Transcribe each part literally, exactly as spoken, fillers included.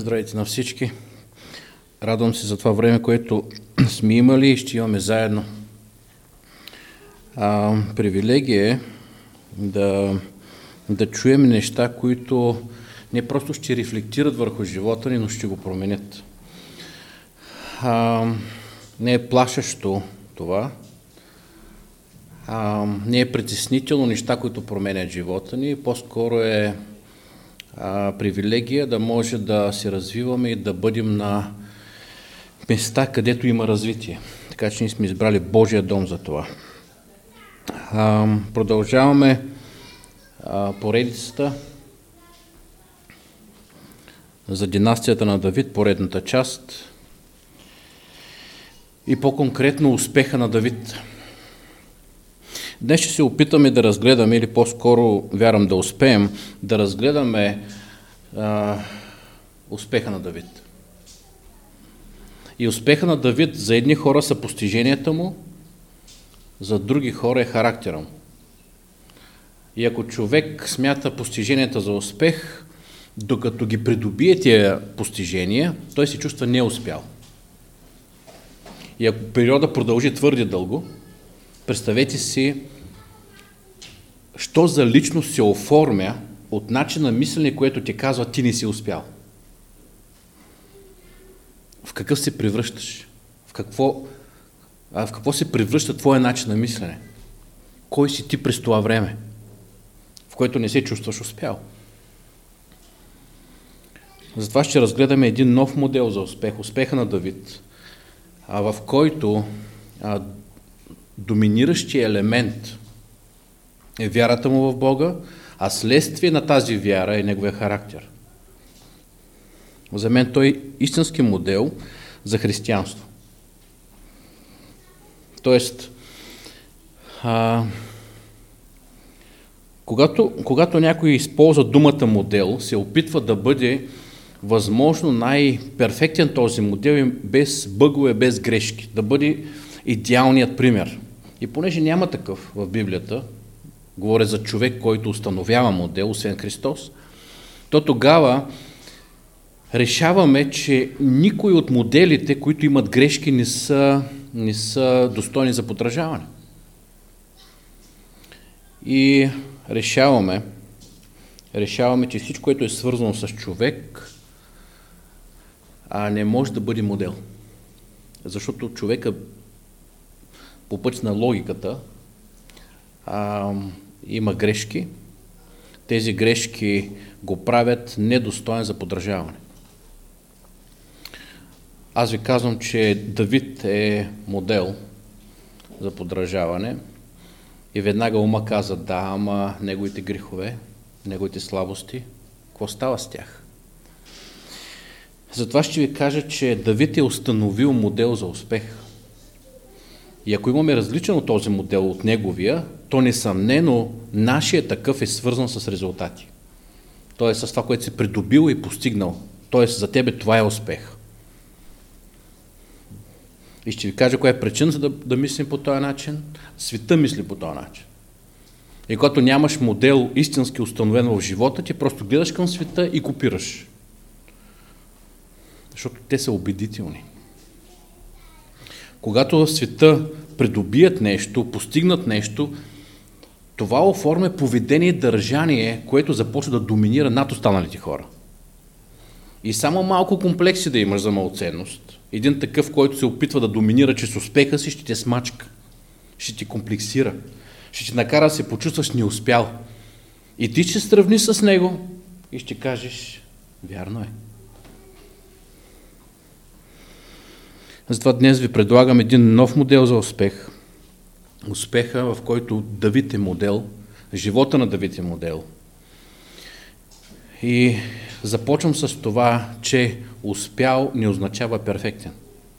Здравейте на всички! Радвам се за това време, което сме имали и ще имаме заедно. А, привилегия е да, да чуем неща, които не просто ще рефлектират върху живота ни, но ще го променят. А, не е плашещо това. А, не е притеснително неща, които променят живота ни. По-скоро е а, привилегия да може да се развиваме и да бъдем на места, където има развитие. Така че ние сме избрали Божия дом за това. А, продължаваме а, поредицата за династията на Давид, поредната част и по-конкретно успеха на Давид. Днес ще се опитаме да разгледаме, или по-скоро вярвам да успеем, да разгледаме а, успеха на Давид. И успеха на Давид за едни хора са постиженията му, за други хора е характера му. И ако човек смята постиженията за успех, докато ги придобие тия постижения, той се чувства неуспял. И ако периода продължи твърде дълго, представете си, що за личност се оформя от начин на мислене, което ти казва, ти не си успял. В какъв се превръщаш? В какво, а в какво се превръща твоя начин на мислене? Кой си ти през това време, в което не се чувстваш успял? Затова ще разгледаме един нов модел за успех, успеха на Давид, а в който а, доминиращия елемент е вярата му в Бога, а следствие на тази вяра е неговия характер. За мен той е истински модел за християнство. Тоест, а, когато, когато някой използва думата модел, се опитва да бъде възможно най-перфектен този модел, без бъгове, без грешки, да бъде идеалният пример. И понеже няма такъв в Библията, говоря за човек, който установява модел, освен Христос, то тогава решаваме, че никой от моделите, които имат грешки, не са, не са достойни за подражаване. И решаваме, решаваме, че всичко, което е свързано с човек, а не може да бъде модел. Защото човека по път на логиката а, има грешки. Тези грешки го правят недостоен за подражаване. Аз ви казвам, че Давид е модел за подражаване и веднага ума каза, да, ама неговите грехове, неговите слабости, какво става с тях? Затова ще ви кажа, че Давид е установил модел за успех. И ако имаме различен от този модел от неговия, то несъмнено нашия такъв е свързан с резултати. Тоест с това, което си придобил и постигнал. Тоест за тебе това е успех. И ще ви кажа коя е причината да, да мислим по този начин. Света мисли по този начин. И когато нямаш модел истински установен в живота, ти просто гледаш към света и копираш. Защото те са убедителни. Когато в света придобият нещо, постигнат нещо, това оформя поведение и държание, което започва да доминира над останалите хора. И само малко комплекси да имаш за малоценност. Един такъв, който се опитва да доминира чрез успеха си, ще те смачка, ще ти комплексира, ще ти накара да се почувстваш неуспял. И ти ще сравни с него и ще кажеш, вярно е. Затова днес ви предлагам един нов модел за успех. Успеха, в който Давид е модел, живота на Давид е модел. И започвам с това, че успял не означава перфектен.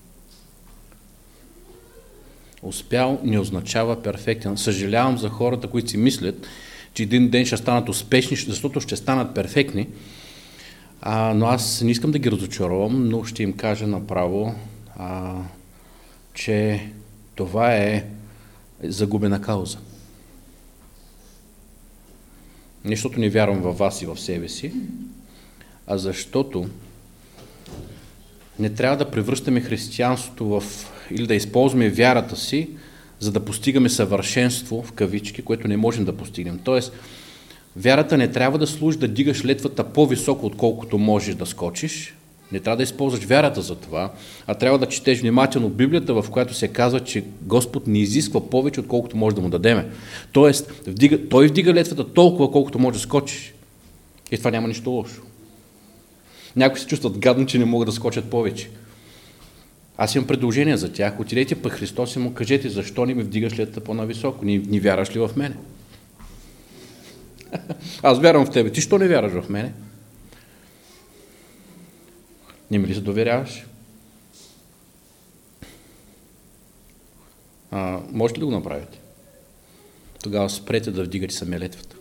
Успял не означава перфектен. Съжалявам за хората, които си мислят, че един ден ще станат успешни, защото ще станат перфектни. А, но аз не искам да ги разочаровам, но ще им кажа направо, а, че това е загубена кауза. Не защото не вярвам във вас и в себе си, а защото Не трябва да превръщаме християнството в, или да използваме вярата си, за да постигаме съвършенство, в кавички, което не можем да постигнем. Тоест, вярата не трябва да служи да дигаш летвата по-високо, отколкото можеш да скочиш. Не трябва да използваш вярата за това, а трябва да четеш внимателно Библията, в която се казва, че Господ не изисква повече, отколкото може да му дадеме. Тоест, вдига, той вдига летвата толкова, колкото може да скочиш. И това няма нищо лошо. Някои се чувстват гадно, че не могат да скочат повече. Аз имам предложение за тях. Отидете при Христос и му кажете, защо не ми вдигаш летвата по-нависоко? Не, не вярваш ли в мене? Аз вярвам в тебе. Ти що не вярваш в мене? Не ми ли се доверяваш? А, може ли да го направите? Тогава спрете да вдигате сами летвата.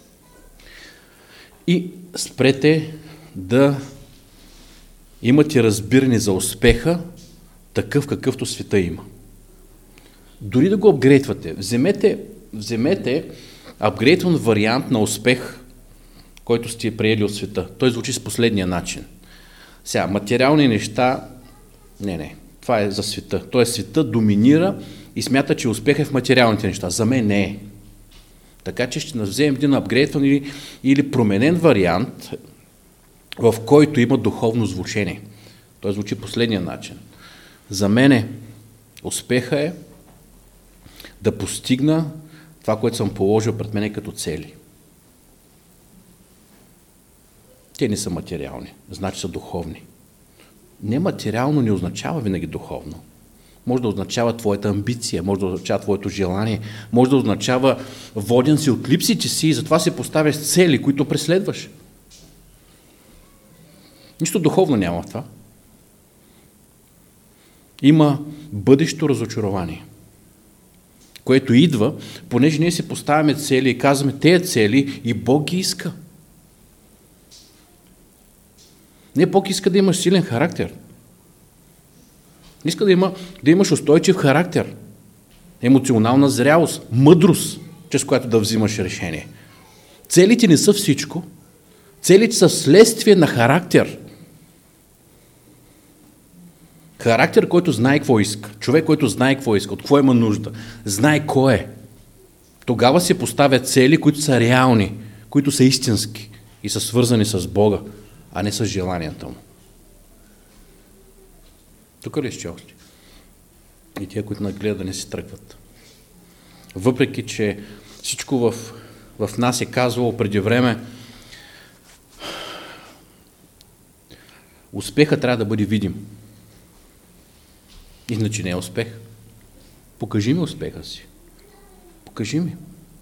И спрете да имате разбиране за успеха, такъв какъвто света има. Дори да го апгрейдвате, вземете, вземете апгрейдван вариант на успех, който сте приели от света. Той звучи с последния начин. Сега, материални неща, не, не, това е за света. Тоест света доминира и смята, че успех е в материалните неща. За мен не е. Така че ще вземем един апгрейдван или, или променен вариант, в който има духовно звучение. Той звучи последния начин. За мене успеха е да постигна това, което съм положил пред мене като цели. Те не са материални, значи са духовни. Нематериално не означава винаги духовно. Може да означава твоята амбиция, може да означава твоето желание, може да означава воден си от липсите си и затова се поставяш цели, които преследваш. Нищо духовно няма в това. Има бъдещо разочарование, което идва, понеже ние си поставяме цели и казваме, тези цели и Бог ги иска. Не, Бог иска да имаш силен характер. Иска да, има, да имаш устойчив характер, емоционална зрялост, мъдрост, чрез която да взимаш решение. Целите не са всичко. Целите са следствие на характер. Характер, който знае какво иска. Човек, който знае какво иска, от какво има нужда. Знае кой е. Тогава се поставят цели, които са реални, които са истински и са свързани с Бога, а не с желанията му. Тук ли ще още? И тия, които нагледат да не се тръгват. Въпреки, че всичко в, в нас е казвало преди време, успеха трябва да бъде видим. Иначе не е успех. Покажи ми успеха си. Покажи ми.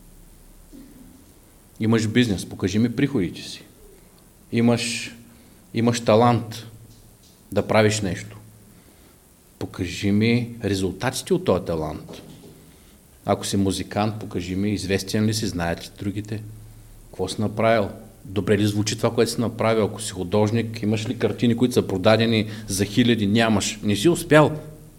Имаш бизнес, покажи ми приходите си. Имаш, имаш талант да правиш нещо. Покажи ми резултатите от този талант. Ако си музикант, покажи ми известен ли си, знаят ли другите, какво си направил, добре ли звучи това, което си направил, ако си художник, имаш ли картини, които са продадени за хиляди, нямаш, не си успял.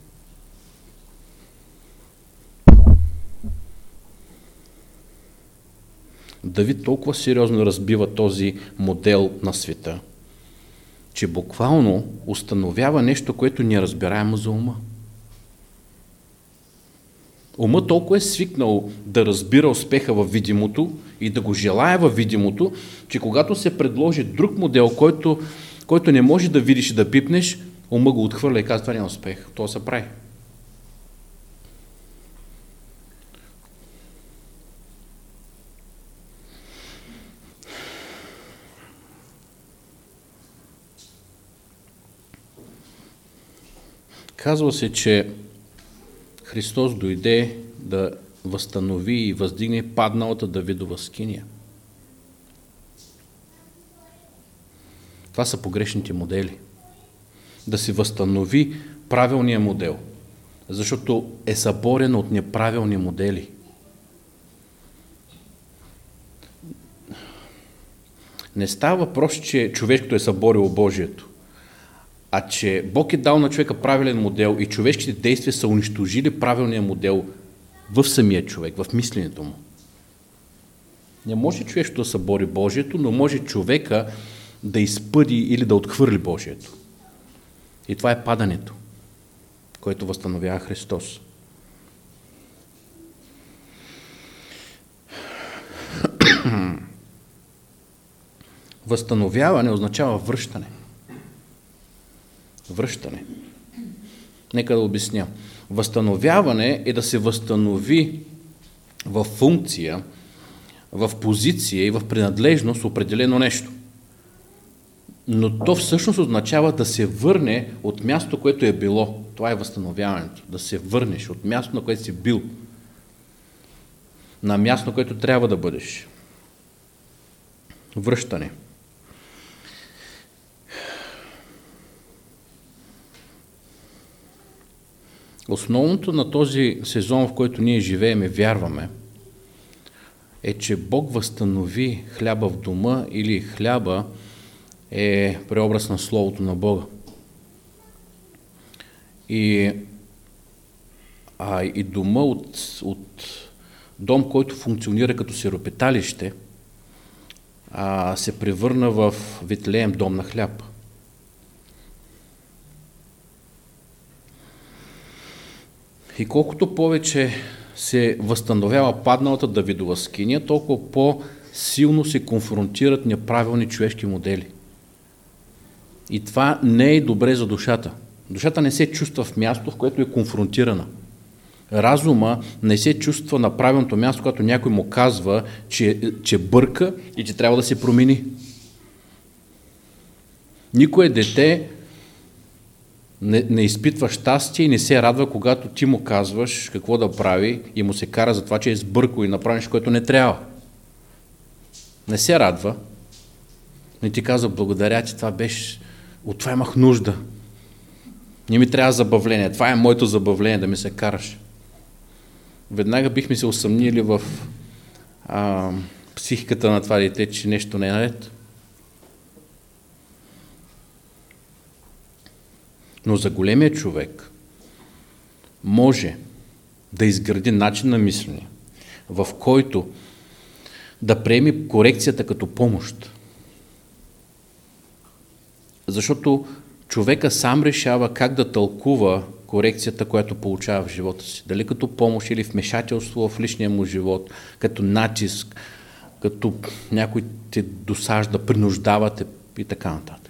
Давид толкова сериозно разбива този модел на света, че буквално установява нещо, което не е разбираемо за ума. Умът толкова е свикнал да разбира успеха във видимото и да го желая във видимото, че когато се предложи друг модел, който, който не може да видиш и да пипнеш, ума го отхвърля и казва, това не е успех, това се прави. Казва се, че Христос дойде да възстанови и въздигне падналата Давидова скиния. Това са погрешните модели. Да се възстанови правилния модел, защото е съборен от неправилни модели. Не става въпрос, че човешкото е съборило Божието, а че Бог е дал на човека правилен модел и човешките действия са унищожили правилния модел в самия човек, в мисленето му. Не може човешкото да събори Божието, но може човека да изпъди или да отхвърли Божието. И това е падането, което възстановява Христос. Възстановяване означава връщане. Връщане. Нека да обясня. Възстановяване е да се възстанови в функция, в позиция и в принадлежност определено нещо. Но то всъщност означава да се върне от място, което е било. Това е възстановяването. Да се върнеш от място, на което си бил. На място, на което трябва да бъдеш. Връщане. Основното на този сезон, в който ние живеем и вярваме, е, че Бог възстанови хляба в дома или хляба е преобраз на Словото на Бога. И, а, и дома от, от дом, който функционира като сиропиталище, а, се превърна в Витлеем дом на хляб. И колкото повече се възстановява падналата Давидова скиня, толкова по-силно се конфронтират неправилни човешки модели. И това не е добре за душата. Душата не се чувства в място, в което е конфронтирана. Разума не се чувства на правилното място, когато някой му казва, че, че бърка и че трябва да се промени. Никое дете не, не изпитва щастие и не се радва, когато ти му казваш какво да прави и му се кара за това, че е сбъркал и направи нещо, което не трябва. Не се радва. Не ти казва, благодаря ти, това беше, от това имах нужда. Не ми трябва забавление. Това е моето забавление, да ми се караш. Веднага бихме се усъмнили в а, психиката на това дете, че нещо не е наред. Но за големия човек може да изгради начин на мислене, в който да приеме корекцията като помощ. Защото човека сам решава как да тълкува корекцията, която получава в живота си. Дали като помощ или вмешателство в личния му живот, като натиск, като някой те досажда, принуждава те и така нататък.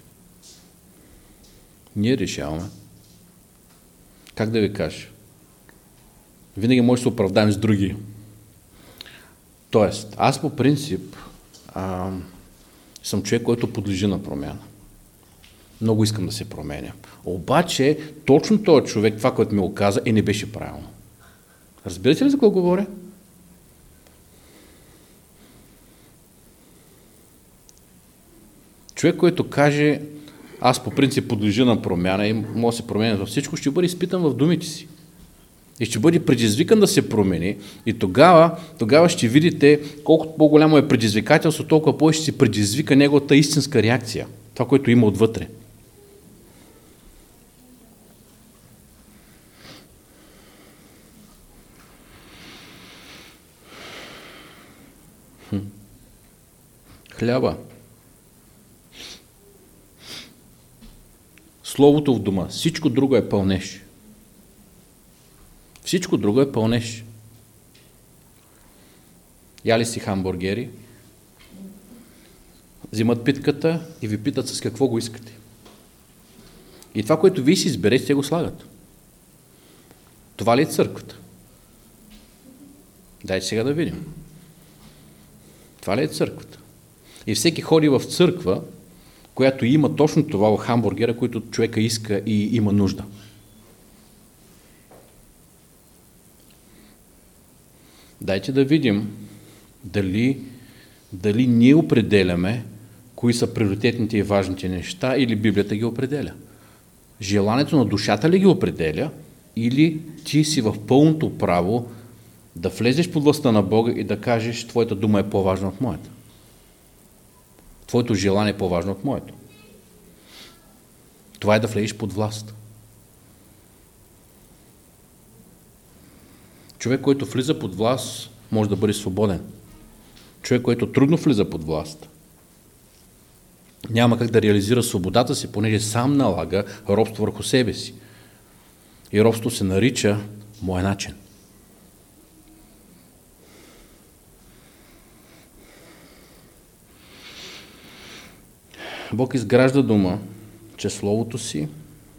Ние решаваме. Как да ви кажа? Винаги може да се оправдаем с други. Тоест, аз по принцип а, съм човек, който подлежи на промяна. Много искам да се променя. Обаче, точно този човек, това, което ми го каза, и не беше правилно. Разбирате ли за какво говоря? Човек, който каже, аз по принцип подлежа на промяна и може да се променя във всичко, ще бъде изпитан в думите си. И ще бъде предизвикан да се промени. И тогава, тогава ще видите, колкото по-голямо е предизвикателство, толкова повече ще се предизвика неговата истинска реакция. Това, което има отвътре. Хм. Хляба. Словото в дома. Всичко друго е пълнеж. Всичко друго е пълнеж. Яли си хамбургери, взимат питката и ви питат с какво го искате. И това, което вие си изберете, те го слагат. Това ли е църквата? Дайте сега да видим. Това ли е църквата? И всеки ходи в църква, която има точно това в хамбургера, който човека иска и има нужда. Дайте да видим дали, дали ние определяме кои са приоритетните и важните неща или Библията ги определя. Желанието на душата ли ги определя или ти си в пълното право да влезеш под властта на Бога и да кажеш, твоята дума е по-важна от моята. Твоето желание е по-важно от моето. Това е да влезеш под власт. Човек, който влиза под власт, може да бъде свободен. Човек, който трудно влиза под власт, няма как да реализира свободата си, понеже сам налага робство върху себе си. И робство се нарича моя начин. Бог изгражда дома чрез Словото си,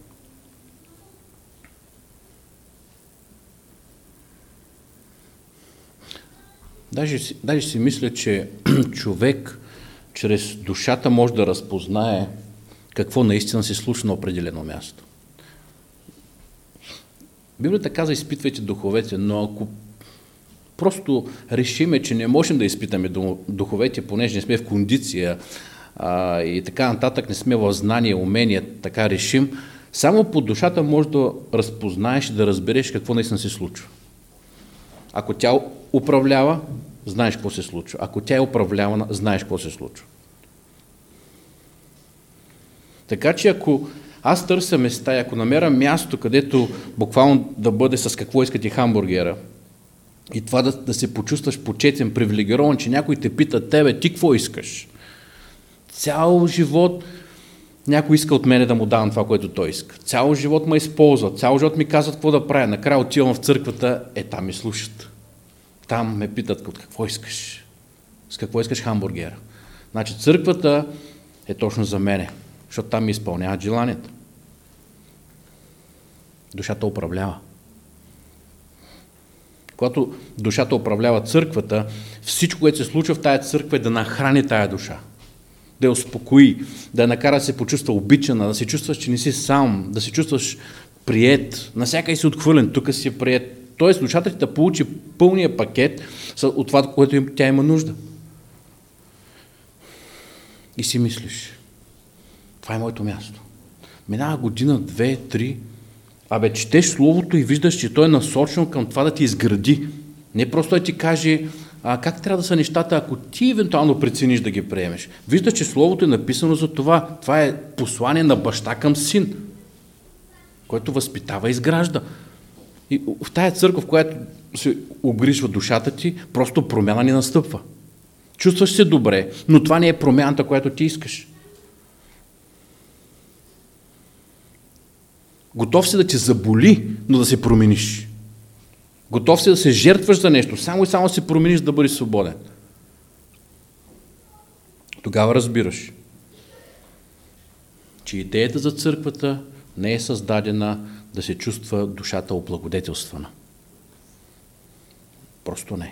Даже, даже си мисля, че човек чрез душата може да разпознае какво наистина се случва на определено място. Библията каза, изпитвайте духовете, но ако просто решиме, че не можем да изпитаме духовете, понеже не сме в кондиция а, и така нататък, не сме в знание, умения, така решим, само по душата може да разпознаеш и да разбереш какво наистина се случва. Ако тя управлява, знаеш какво се случва. Ако тя е управлявана, знаеш какво се случва. Така че ако аз търся места и ако намеря място, където буквално да бъде с какво искате хамбургера и това да, да се почувстваш почетен, привилегирован, че някой те пита тебе, ти какво искаш? Цял живот някой иска от мене да му давам това, което той иска. Цял живот ме използва, цял живот ми казват какво да правя. Накрая отивам в църквата, е там ми слушат. Там ме питат от какво искаш. С какво искаш хамбургера. Значи църквата е точно за мене, защото там ми изпълняват желанията. Душата управлява. Когато душата управлява църквата, всичко, което се случва в тая църква е да нахрани тая душа. Да я успокои, да я накара да се почувства обичана, да се чувстваш, че не си сам, да се чувстваш приет, насякъде си отхвърлен, тук си приет. Тоест душата ти да получи пълния пакет от това, което тя има нужда. И си мислиш, това е моето място. Минава година, две, три, абе четеш Словото и виждаш, че той е насочен към това да ти изгради. Не просто да ти каже а, как трябва да са нещата, ако ти евентуално прецениш да ги приемеш. Виждаш, че Словото е написано за това. Това е послание на баща към син, който възпитава и изгражда. И в тая църква, в която се обгрижва душата ти, просто промяна не настъпва. Чувстваш се добре, но това не е промяната, която ти искаш. Готов си да те заболи, но да се промениш. Готов си да се жертваш за нещо, само и само се промениш да бъдеш свободен. Тогава разбираш, че идеята за църквата не е създадена да се чувства душата облагодетелствана. Просто не.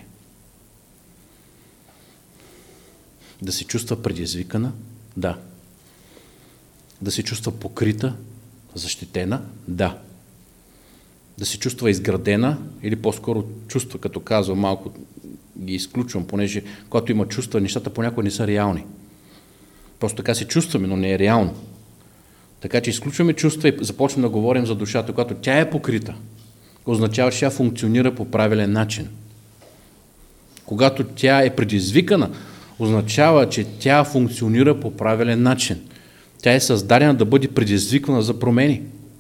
Да се чувства предизвикана? Да. Да се чувства покрита, защитена? Да. Да се чувства изградена или по-скоро чувства, като казвам, малко ги изключвам, понеже когато има чувства, нещата понякога не са реални. Просто така се чувстваме, но не е реално. Така че изключваме чувства и започваме да говорим за душата, когато тя е покрита. Означава, че тя функционира по правилен начин. Когато тя е предизвикана, означава, че тя функционира по правилен начин. Тя е създадена да бъде предизвикана за промени.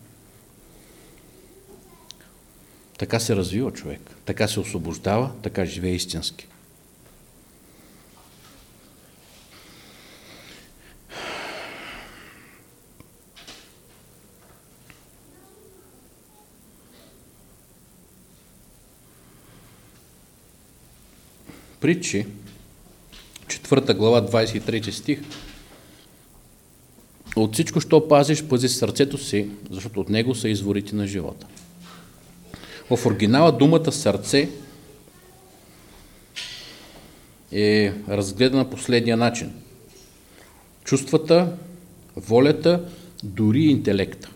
Така се развива човек, така се освобождава, така живее истински. Притчи, четвърта глава, двадесет и трети стих. От всичко, що пазиш, пази сърцето си, защото от него са изворите на живота. В оригинала думата сърце е разгледана последния начин. Чувствата, волята, дори интелекта.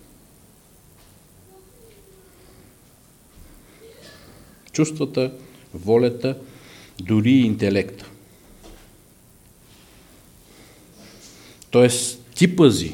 Чувствата, волята, дори интелекта. Тоест, ти пази.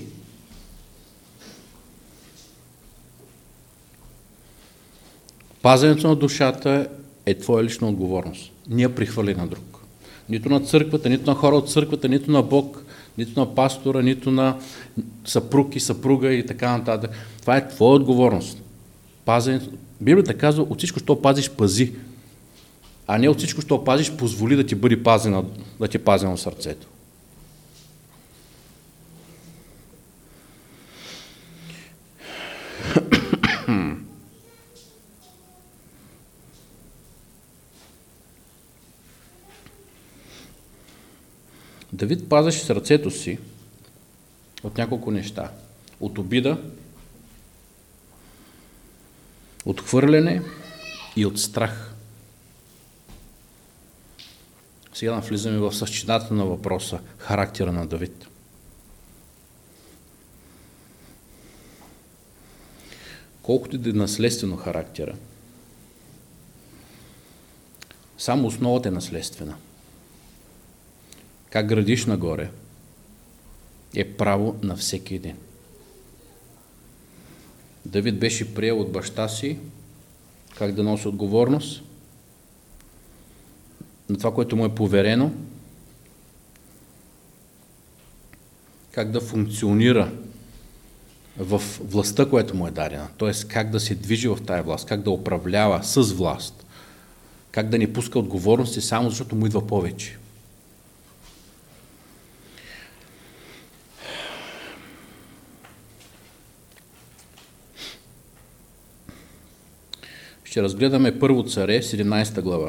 Пазенето на душата е твоя лична отговорност. Не я прихвърли на друг. Нито на църквата, нито на хора от църквата, нито на Бог, нито на пастора, нито на съпруг и съпруга и така нататък. Това е твоя отговорност. Пазенето. Библията казва, от всичко, що пазиш, пази. А не от всичко, що пазиш, позволи да ти бъде пазено, да ти пазено сърцето. Давид пазеше сърцето си от няколко неща. От обида, от хвърляне и от страх. Сега навлизаме в същината на въпроса, характера на Давид. Колкото и да е наследствено характера, само основата е наследствена. Как градиш нагоре е право на всеки един. Давид беше приел от баща си как да носи отговорност на това, което му е поверено, как да функционира в властта, която му е дадена, т.е. как да се движи в тая власт, как да управлява с власт, как да не пуска отговорности само защото му идва повече. Ще разгледаме Първо царе, седемнадесета глава.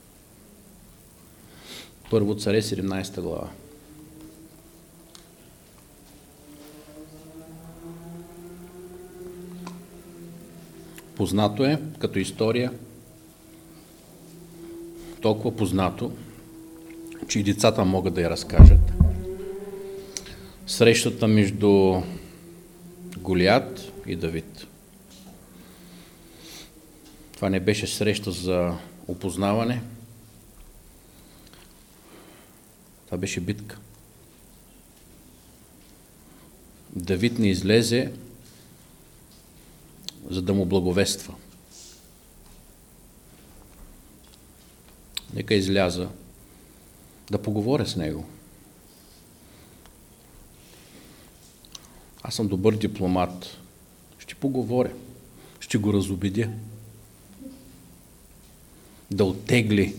Първо царе, седемнадесета глава. Познато е като история, толкова познато, че и децата могат да я разкажат. Срещата между Голиат и Давид. Това не беше среща за опознаване, това беше битка. Давид не излезе, за да му благовества. Нека изляза да поговоря с него. Аз съм добър дипломат. Ще поговоря. Ще го разубедя. Да оттегли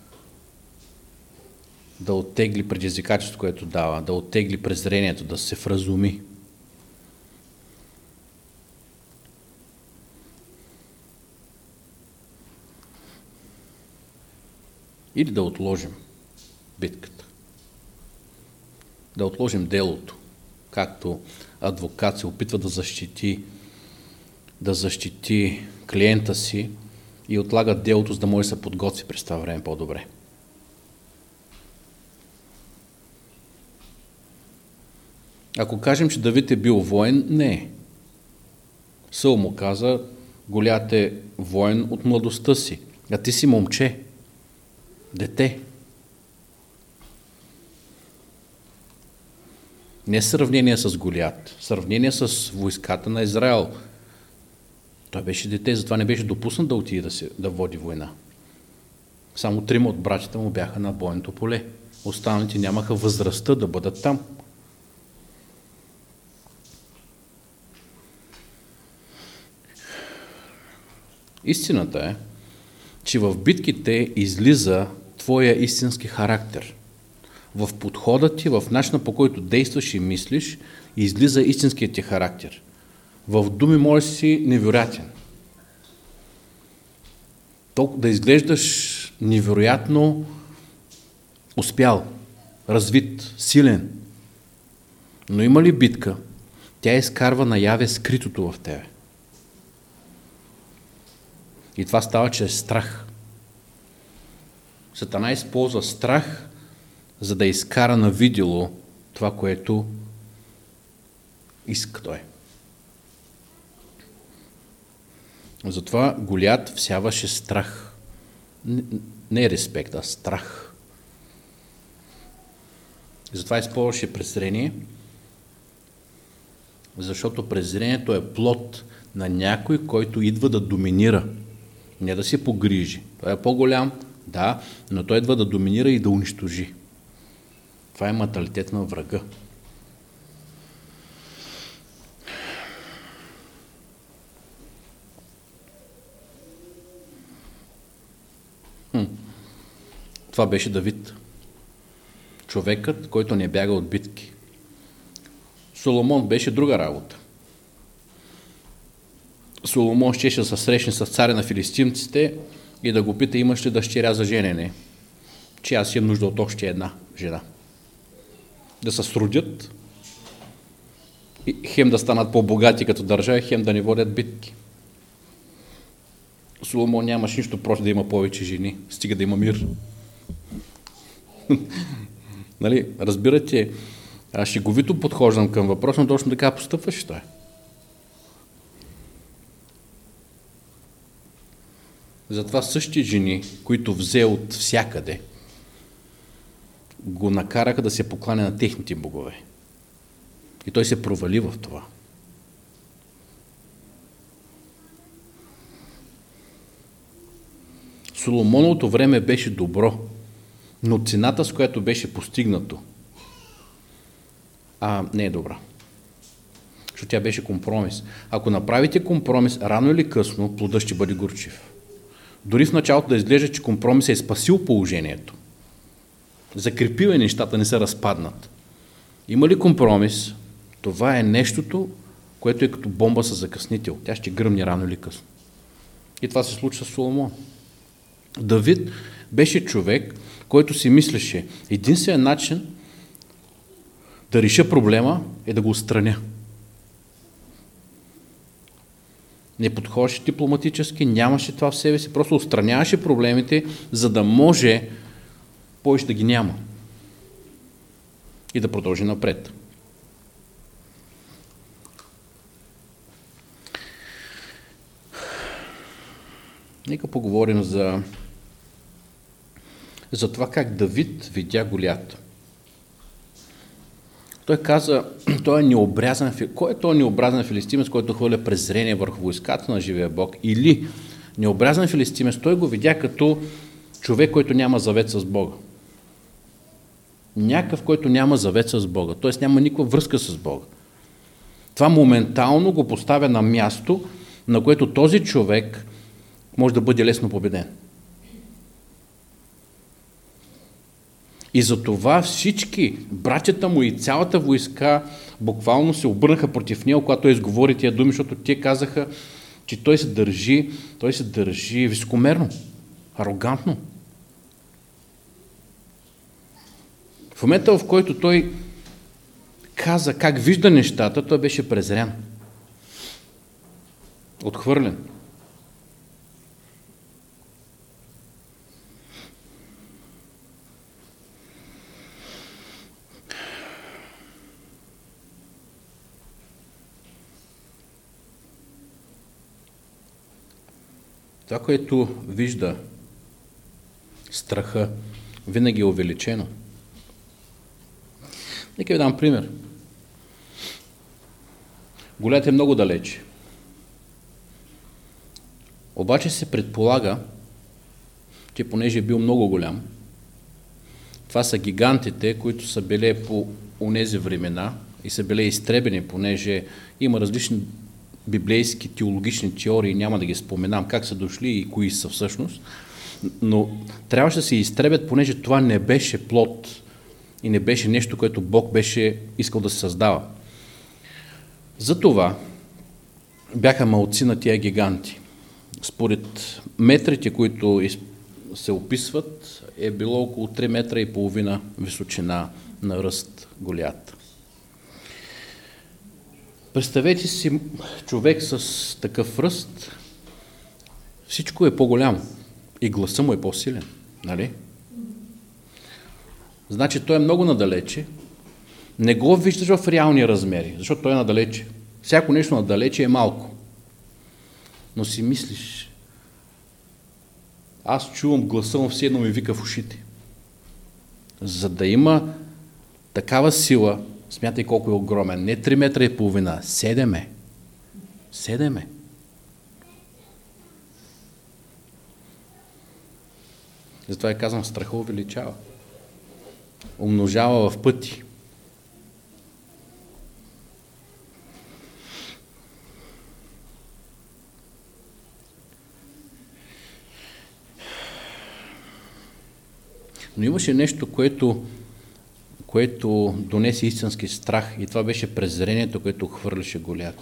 да оттегли предизвикателството, което дава, да оттегли презрението, да се вразуми. Или да отложим битката. Да отложим делото, както адвокат се опитва да защити, да защити клиента си и отлага делото, за да може да се подготви през това време по-добре. Ако кажем, че Давид е бил воен, не. Саул му каза, Голиат е воен от младостта си, а ти си момче, дете. Не сравнение с Голиат, сравнение с войската на Израел. Той беше дете, затова не беше допуснат да отиде да, се, да води война. Само трима от братята му бяха на бойното поле. Останалите нямаха възрастта да бъдат там. Истината е, че в битките излиза твоя истински характер. В подхода ти, в начина, по който действаш и мислиш, излиза истинският ти характер. В думи може си невероятен. Толкова да изглеждаш невероятно успял, развит, силен. Но има ли битка, тя изкарва наяве скритото в тебе. И това става чрез страх. Сатана използва страх, за да изкара на видело това, което иска той. Затова Голиат всяваше страх. Не е респект, а страх. Затова използваше презрение, защото презрението е плод на някой, който идва да доминира, не да се погрижи. Той е по-голям, да, но той идва да доминира и да унищожи. Това е менталитет на врага. Хм. Това беше Давид. Човекът, който не бяга от битки. Соломон беше друга работа. Соломон щеше да се срещне с царя на филистимците и да го пита, имаш ли дъщеря за женене? Че аз имам нужда от още една жена. да се сродят, и хем да станат по-богати като държава, хем да не водят битки. Соломон нямаш нищо просто да има повече жени, стига да има мир. Нали, разбирате, аз шеговито подхождам към въпроса, но точно така постъпваш той. Затова същите жени, които взе от всякъде, го накараха да се покланя на техните богове. И той се провали в това. Соломоновото време беше добро, но цената, с която беше постигнато, а, не е добра. Защото тя беше компромис. Ако направите компромис, рано или късно, плодът ще бъде горчив. Дори в началото да изглежда, че компромисът е спасил положението. Закрепил е нещата, не се разпаднат. Има ли компромис? Това е нещото, което е като бомба със закъснител. Тя ще гръмне рано или късно. И това се случва с Соломон. Давид беше човек, който си мислеше, единственият начин да реша проблема е да го отстраня. Не подходеше дипломатически, нямаше това в себе си, просто отстраняваше проблемите, за да може повече да ги няма и да продължи напред. Нека поговорим за, за това как Давид видя Голиат. Той каза, той е необрязан, кой е този необрязан филистимец, който хвърля презрение върху войската на живия Бог? Или необрязан филистимец, той го видя като човек, който няма завет с Бога. Някакъв, който няма завет с Бога, т.е. няма никаква връзка с Бога. Това моментално го поставя на място, на което този човек може да бъде лесно победен. И затова всички, братята му и цялата войска буквално се обърнаха против него, когато той изговори тия думи, защото те казаха, че той се държи, той се държи високомерно, арогантно. В момента, в който той каза как вижда нещата, той беше презрян, отхвърлен. Това, което вижда страха, винаги е увеличено. Нека ви дам пример. Голиат е много далече. Обаче се предполага, че понеже е бил много голям, това са гигантите, които са били по онези времена и са били изтребени, понеже има различни библейски теологични теории, няма да ги споменам как са дошли и кои са всъщност, но трябваше да се изтребят, понеже това не беше плод и не беше нещо, което Бог беше искал да се създава. Затова бяха малци на тия гиганти. Според метрите, които се описват, е било около три метра и половина височина на ръст Голиат. Представете си човек с такъв ръст, всичко е по-голямо и гласа му е по-силен, нали? Значи той е много надалече, не го виждаш в реални размери, защото той е надалече. Всяко нещо надалече е малко. Но си мислиш, аз чувам гласа му, все едно ми вика в ушите. За да има такава сила, смятай колко е огромен, не три метра и половина, седем е. Седем е. Затова я казвам, страха увеличава. Умножава в пъти. Но имаше нещо, което, което донесе истински страх и това беше презрението, което хвърляше Голиат.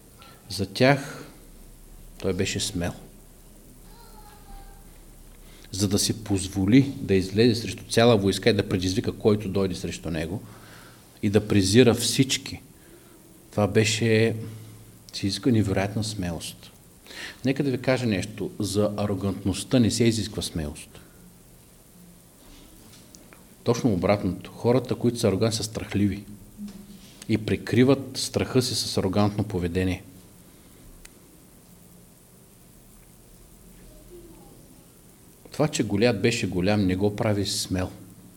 За тях той беше смел. за да си позволи да излезе срещу цяла войска и да предизвика който дойде срещу него и да презира всички. Това беше, си иска невероятна смелост. Нека да ви кажа нещо. За арогантността не се изисква смелост. Точно обратното. Хората, които са арогантни, са страхливи и прикриват страха си с арогантно поведение. Това, че Голиат беше голям, не го прави смел.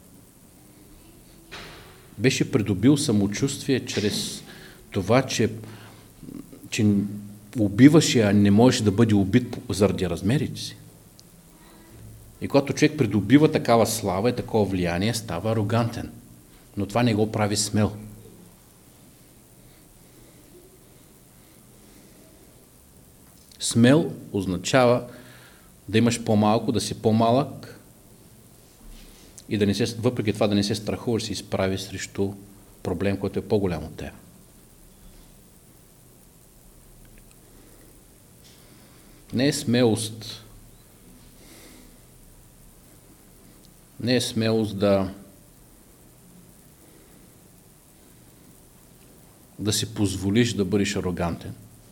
Беше придобил самочувствие чрез това, че, че убиваше, а не можеше да бъде убит заради размерите си. И когато човек придобива такава слава и такова влияние, става арогантен. Но това не го прави смел. Смел означава да имаш по-малко, да си по-малък и да не се, въпреки това да не се страхуваш, да се изправи срещу проблем, който е по-голям от теб. Не е смелост. Не е смелост да да си позволиш да бъдеш арогантен.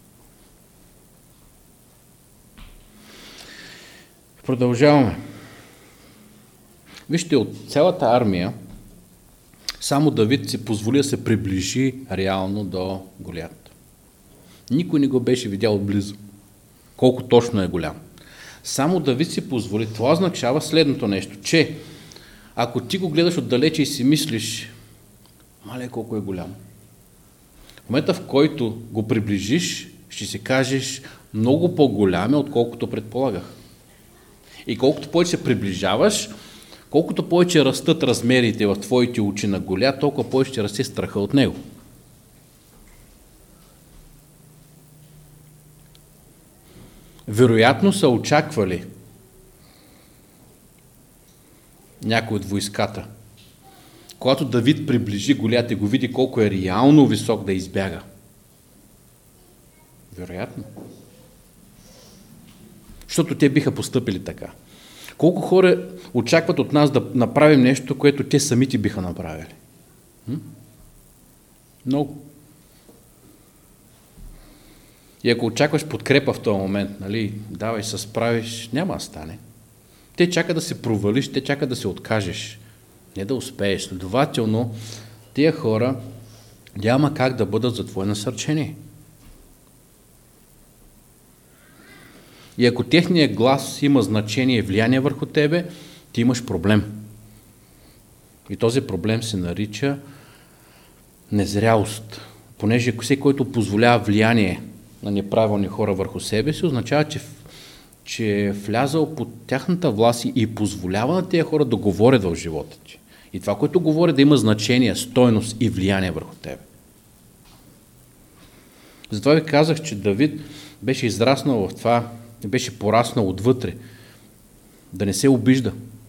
Продължаваме. Вижте, от цялата армия само Давид си позволи да се приближи реално до Голиат. Никой не го беше видял отблизо, колко точно е голям. Само Давид си позволи. Това означава следното нещо, че ако ти го гледаш отдалече и си мислиш, мале колко е голям, в момента, в който го приближиш, ще си кажеш, много по-голям е, отколкото предполагах. И колкото повече се приближаваш, колкото повече растат размерите в твоите очи на Голиат, толкова повече ще расте страха от него. Вероятно са очаквали някой от войската, когато Давид приближи Голиат и го види колко е реално висок, да избяга. Вероятно. Защото те биха постъпили така. Колко хора очакват от нас да направим нещо, което те самите биха направили? М? Много. И ако очакваш подкрепа в този момент, нали, давай се справиш, няма да стане. Те чакат да се провалиш, те чакат да се откажеш, не да успееш. Следователно, тия хора няма как да бъдат за твое насърчение. И ако техният глас има значение и влияние върху тебе, ти имаш проблем. И този проблем се нарича незрялост. Понеже всеки, който позволява влияние на неправилни хора върху себе си, означава, че, че е влязал под тяхната власт и позволява на тези хора да говорят в живота ти. И това, което говори, да има значение, стойност и влияние върху тебе. Затова ви казах, че Давид беше израснал в това, беше пораснал отвътре, да не се обижда.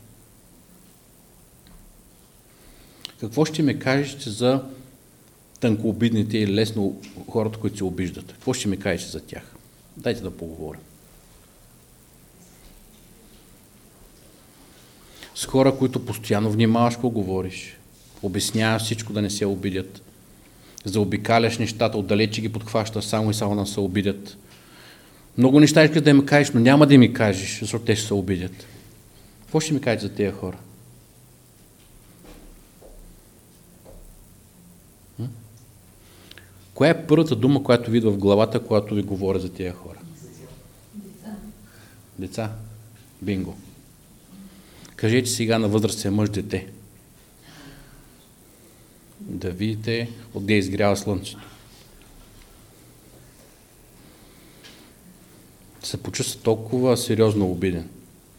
Какво ще ми кажете за тънкообидните и лесно хората, които се обиждат? Какво ще ми кажете за тях? Дайте да поговорим. С хора, които постоянно внимаваш какво говориш, обясняваш всичко да не се обидят, заобикаляш нещата, отдалече ги подхващаш само и само да се обидят. Много неща искаш да им кажеш, но няма да ми кажеш, защото те ще се обидят. Какво ще ми кажете за тези хора? М? Коя е първата дума, която ви идва в главата, когато ви говоря за тези хора? Деца. Деца. Бинго. Кажете сега на възрастен мъж дете. Да видите отде изгрява слънцето. Се почувства толкова сериозно обиден.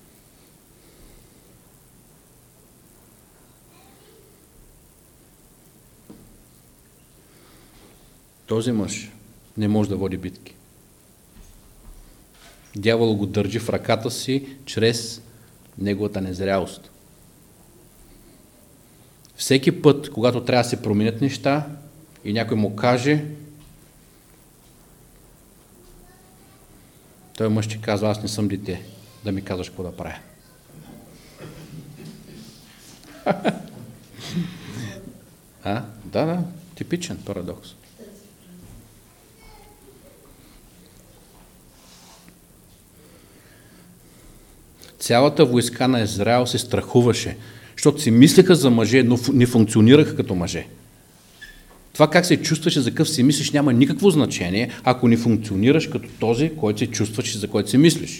Този мъж не може да води битки. Дявол го държи в ръката си чрез неговата незрялост. Всеки път, когато трябва да се променят неща и някой му каже, той мъж ще казва, аз не съм дете, да ми казваш какво да правя. А? Да, да, типичен парадокс. Цялата войска на Израел се страхуваше, защото си мислеха за мъже, но не функционираха като мъже. Това как се чувстваше, за какъв си мислиш, няма никакво значение, ако не функционираш като този, който се чувстваш и за който си мислиш.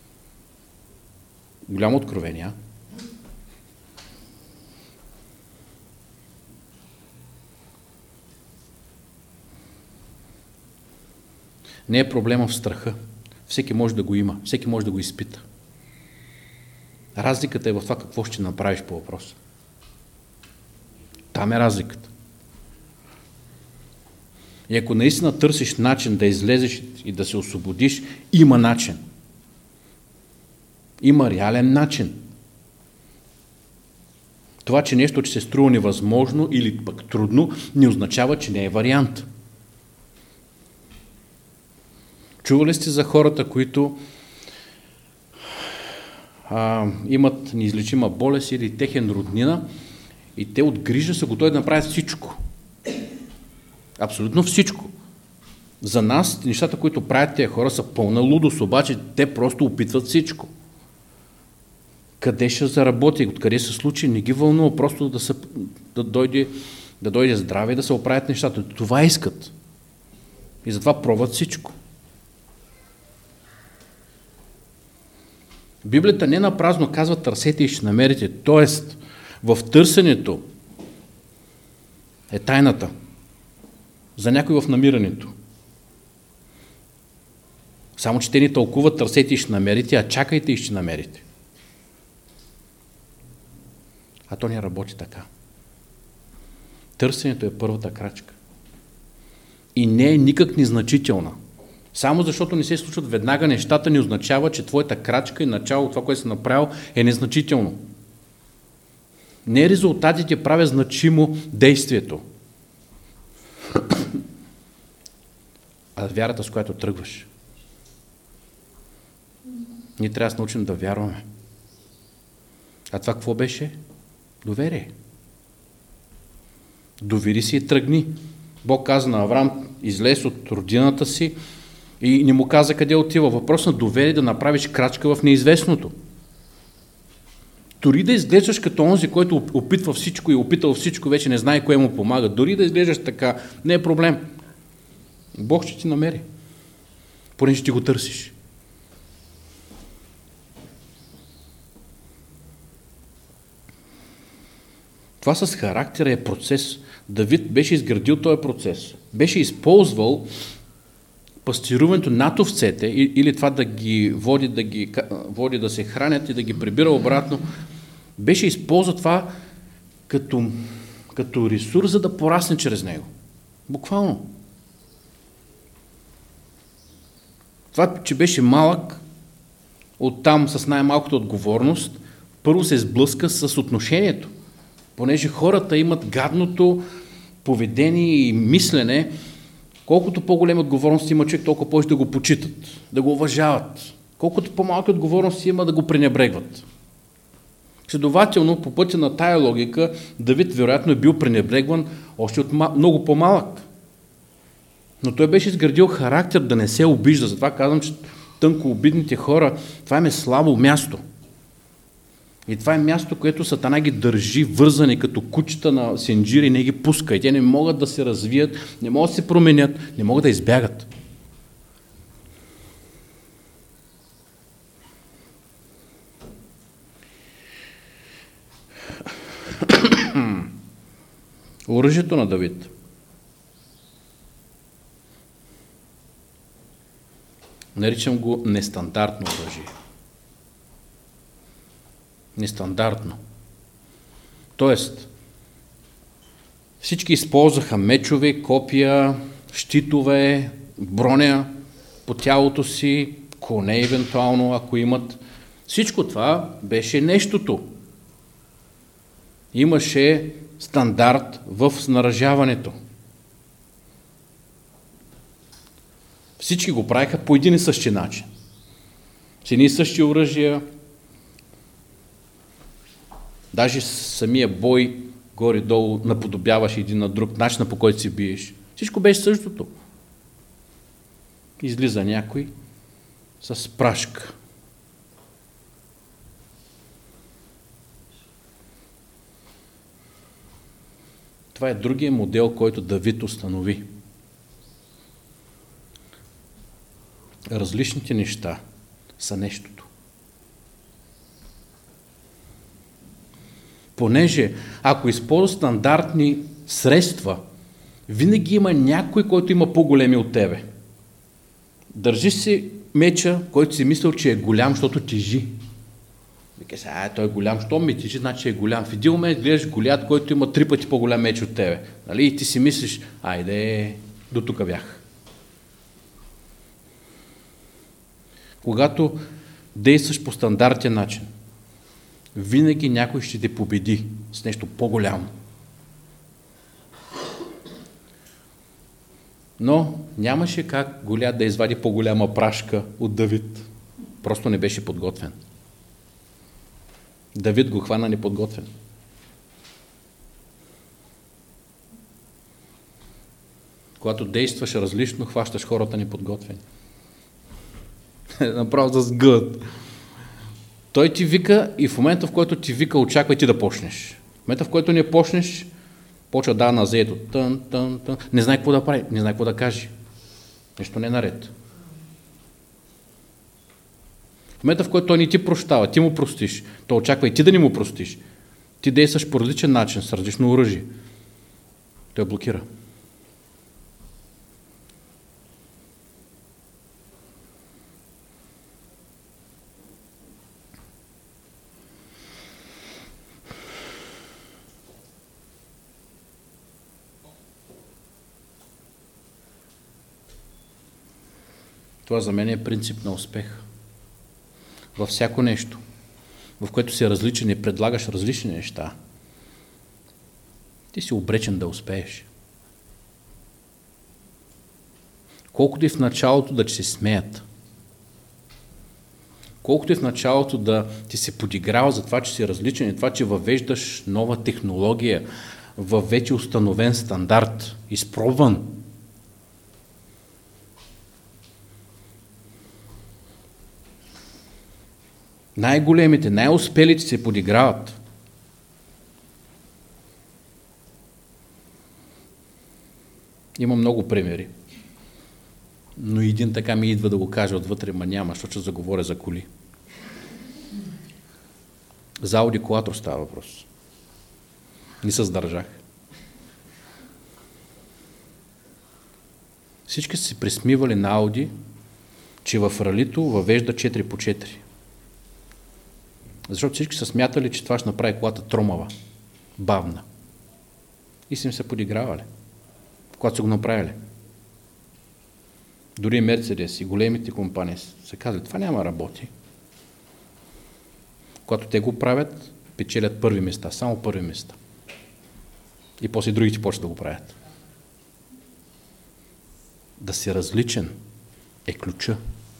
Голямо откровение. Не е проблема в страха. Всеки може да го има, всеки може да го изпита. Разликата е в това какво ще направиш по въпроса. Там е разликата. И ако наистина търсиш начин да излезеш и да се освободиш, има начин. Има реален начин. Това, че нещо че се струва невъзможно или пък трудно, не означава, че не е вариант. Чували сте за хората, които а, имат неизлечима болест или техен роднина и те от грижа са готови да направят всичко. Абсолютно всичко. За нас нещата, които правят тези хора, са пълна лудост, обаче те просто опитват всичко. Къде ще заработи, откъде се случи, не ги вълнува, просто да, се, да, дойде, да дойде здраве и да се оправят нещата. Това искат. И затова пробват всичко. Библията не напразно казва търсете и ще намерите. Тоест, в търсенето е тайната. За някой в намирането. Само, че те ни тълкуват търсете и ще намерите, а чакайте и ще намерите. А то не работи така. Търсенето е първата крачка. И не е никак незначителна. Само защото не се случват веднага нещата, не означава, че твоята крачка и начало, това, което си направил, е незначително. Не резултатите правят значимо действието, а вярата, с която тръгваш. Ние трябва да се научим да вярваме. А това какво беше? Доверие. Довери си и тръгни. Бог каза на Авраам, излез от родината си и не му каза къде отива. Въпрос на доверие да направиш крачка в неизвестното. Дори да изглеждаш като онзи, който опитва всичко и опитал всичко, вече не знае кое му помага. Дори да изглеждаш така, не е проблем. Бог ще ти намери. Понеже ти го търсиш. Това с характера е процес. Давид беше изградил този процес. Беше използвал пастируването над овцете или това да ги води да, ги, води да се хранят и да ги прибира обратно. Беше използвал това като, като ресурс, за да порасне чрез него. Буквално. Това, че беше малък, оттам с най-малката отговорност, първо се сблъска с отношението. Понеже хората имат гадното поведение и мислене, колкото по-големи отговорности има човек, толкова повече да го почитат, да го уважават. Колкото по-малки отговорности има, да го пренебрегват. Следователно, по пътя на тая логика, Давид вероятно е бил пренебрегван още от много по-малък. Но той беше изградил характер да не се обижда. Затова казвам, че тънко обидните хора, това им е слабо място. И това е място, което Сатана ги държи вързани като кучета на сенджири и не ги пуска. И те не могат да се развият, не могат да се променят, не могат да избягат. Оръжието на Давид. Наричам го нестандартно оръжие. Нестандартно. Тоест, всички използваха мечове, копия, щитове, броня по тялото си, коне евентуално, ако имат. Всичко това беше нещото. Имаше стандарт в снаряжаването. Всички го правиха по един и същи начин. С едни и същи оръжия. Даже самия бой горе-долу наподобяваш един на друг, начина по който си биеш. Всичко беше същото. Излиза някой с прашка. Това е другия модел, който Давид установи. Различните неща са нещото. Понеже ако използва стандартни средства, винаги има някой, който има по-големи от тебе. Държиш си меча, който си мислил, че е голям, защото тежи. Вика се, а, той е голям, що ми тежи, значи е голям. В един момент гледаш Голиат, който има три пъти по-голям меч от тебе. Нали? И ти си мислиш, айде, до тук бях. Когато действаш по стандартен начин, винаги някой ще те победи с нещо по-голямо. Но нямаше как Голиат да извади по-голяма прашка от Давид. Просто не беше подготвен. Давид го хвана неподготвен. Когато действаш различно, хващаш хората неподготвени. Направо да сгъдат. Той ти вика и в момента, в който ти вика, очаквай ти да почнеш. В момента, в който не почнеш, почва да на заето. Тън, тън, тън. Не знае какво да прави, не знае какво да каже. Нещо не е наред. В момента, в който той не ти прощава, ти му простиш, то очаква и ти да не му простиш. Ти действаш по различен начин, с различно оръжие. Той блокира. Това за мен е принцип на успех. Във всяко нещо, в което си различен и предлагаш различни неща, ти си обречен да успееш. Колкото и в началото да ти се смеят, колкото и в началото да ти се подиграва за това, че си различен и това, че въвеждаш нова технология във вече установен стандарт, изпробван, най-големите, най-успелите се подиграват. Има много примери. Но един така ми идва да го кажа отвътре, ма няма, защото ще заговоря за коли. За Ауди Quattro става въпрос. Не се сдържах. Всички са се присмивали на Ауди, че в ралито въвежда четири по четири. Защото всички са смятали, че това ще направи колата тромава, бавна. И са им се подигравали, когато са го направили. Дори Мерцедес и големите компании са казали, това няма работи. Когато те го правят, печелят първи места, само първи места. И после другите почват да го правят. Да си различен е ключа.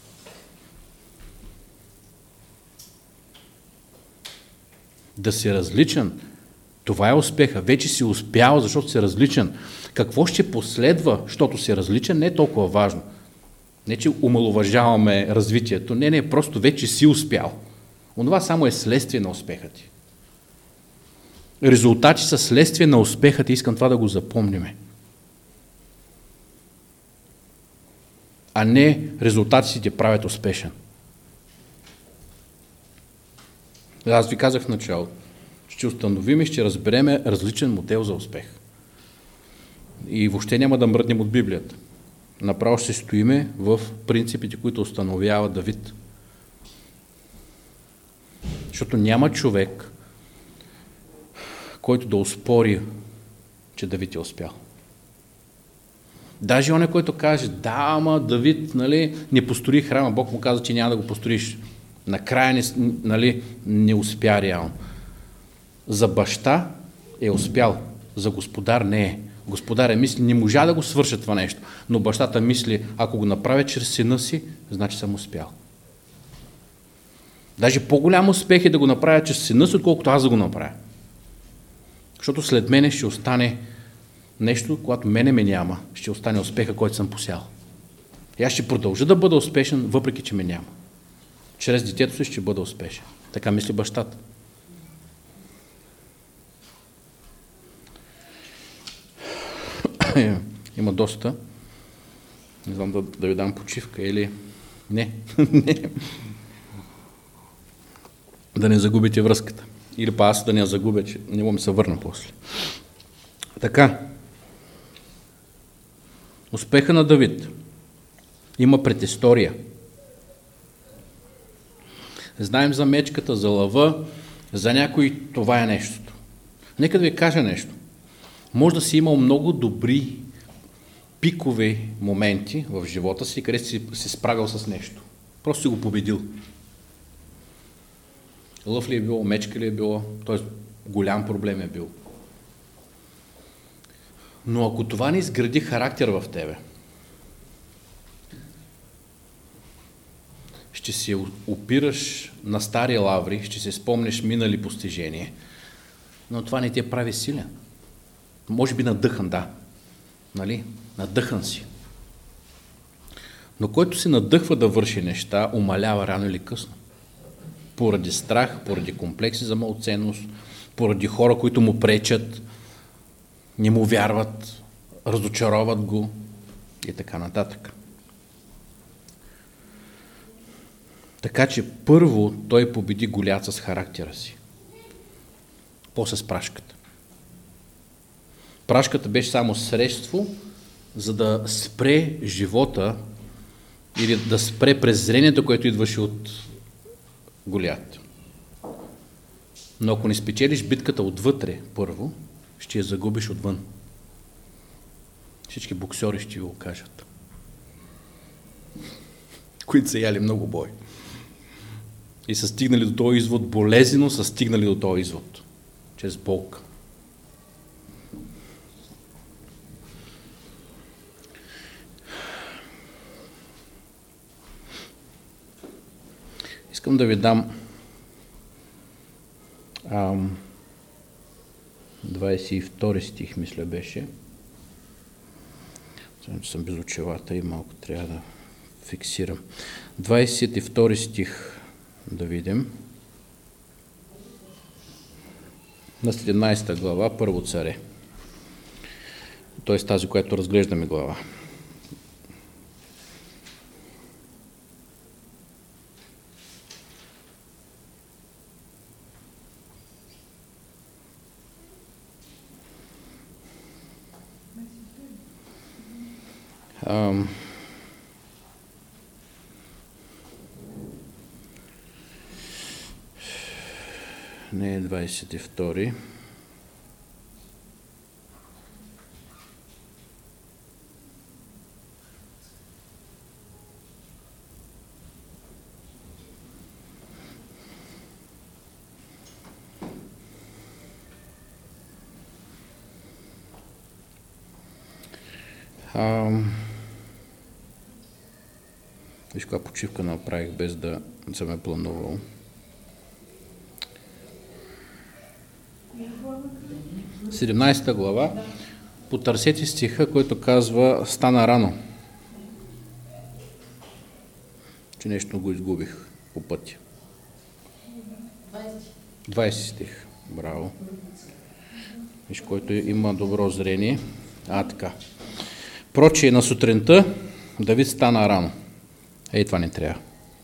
Да си различен, това е успеха. Вече си успял, защото си различен. Какво ще последва, защото си различен, не е толкова важно. Не, че омаловажаваме развитието. Не, не, просто вече си успял. Онова само е следствие на успеха ти. Резултати са следствие на успеха ти. Искам това да го запомниме. А не резултати си те правят успешен. Аз ви казах в началото, ще установим и ще разберем различен модел за успех. И въобще няма да мръднем от Библията. Направо ще стоиме в принципите, които установява Давид. Защото няма човек, който да оспори, че Давид е успял. Даже он е, който каже, да, ама Давид, нали, не построи храма, Бог му каза, че няма да го построиш. Накрая не, нали, не успя реално. За баща е успял, за господар не е. Господар е мисли, не можа да го свърша това нещо, но бащата мисли, ако го направя чрез сина си, значи съм успял. Даже по-голям успех е да го направя чрез сина си, отколкото аз да го направя. Защото след мене ще остане нещо, когато мене ме няма, ще остане успеха, който съм посял. И аз ще продължа да бъда успешен, въпреки че ме няма. Чрез детето си ще бъда успешен. Така мисли бащата. Има доста. Не знам да, да ви дам почивка или... Не. Не. Да не загубите връзката. Или па аз да не я загубя, че не мога ми се върна после. Така. Успеха на Давид има предистория. Знаем за мечката, за лъва, за някой това е нещото. Нека да ви кажа нещо. Може да си имал много добри пикови моменти в живота си, където си се справил с нещо. Просто си го победил. Лъв ли е било, мечка ли е било, т.е. голям проблем е бил. Но ако това не изгради характер в тебе, ще се опираш на стари лаври, ще се спомнеш минали постижения, но това не те прави силен. Може би надъхан, да. Нали? Надъхан си. Но който се надъхва да върши неща, умалява рано или късно. Поради страх, поради комплекси за малоценност, поради хора, които му пречат, не му вярват, разочароват го и така нататък. Така че първо той победи Голиат с характера си. После с прашката. Прашката беше само средство, за да спре живота или да спре презрението, което идваше от Голиат. Но ако не спечелиш битката отвътре първо, ще я загубиш отвън. Всички боксери ще ви го кажат. Които са яли много бой. И са стигнали до този извод, болезнено са стигнали до този извод. Чрез болка. Искам да ви дам ам, двадесет и втори стих, мисля беше. Знам, че съм без очилата и малко трябва да фиксирам. двадесет и втори стих да видим. На седемнадесета глава, Първо царе. Т.е. тази, която разглеждаме глава. Ам... Не е двадесет и втори. Ам... Виж каква почивка направих, без да съм е планувал. седемнадесета глава, потърсете стиха, който казва стана рано. Че нещо го изгубих по пътя. двадесет стих. Браво. Виж, който има добро зрение. А, така. Прочие на сутринта Давид стана рано. Ей, това не трябва.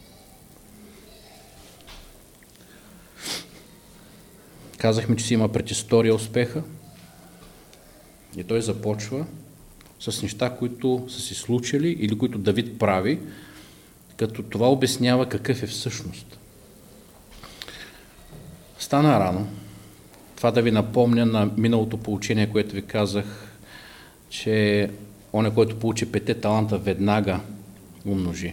Казахме, че си има предистория успеха и той започва с неща, които са си случили или които Давид прави, като това обяснява какъв е всъщност. Стана рано. Това да ви напомня на миналото поучение, което ви казах, че оня, който получи пете таланта, веднага умножи.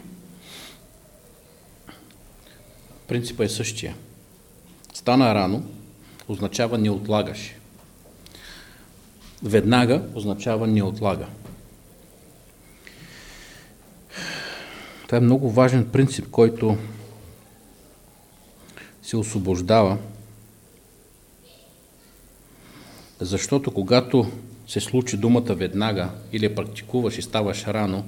Принципът е същия. Стана рано означава не отлагаш. Веднага означава не отлага. Това е много важен принцип, който се освобождава, защото когато се случи думата веднага или я практикуваш и ставаш рано,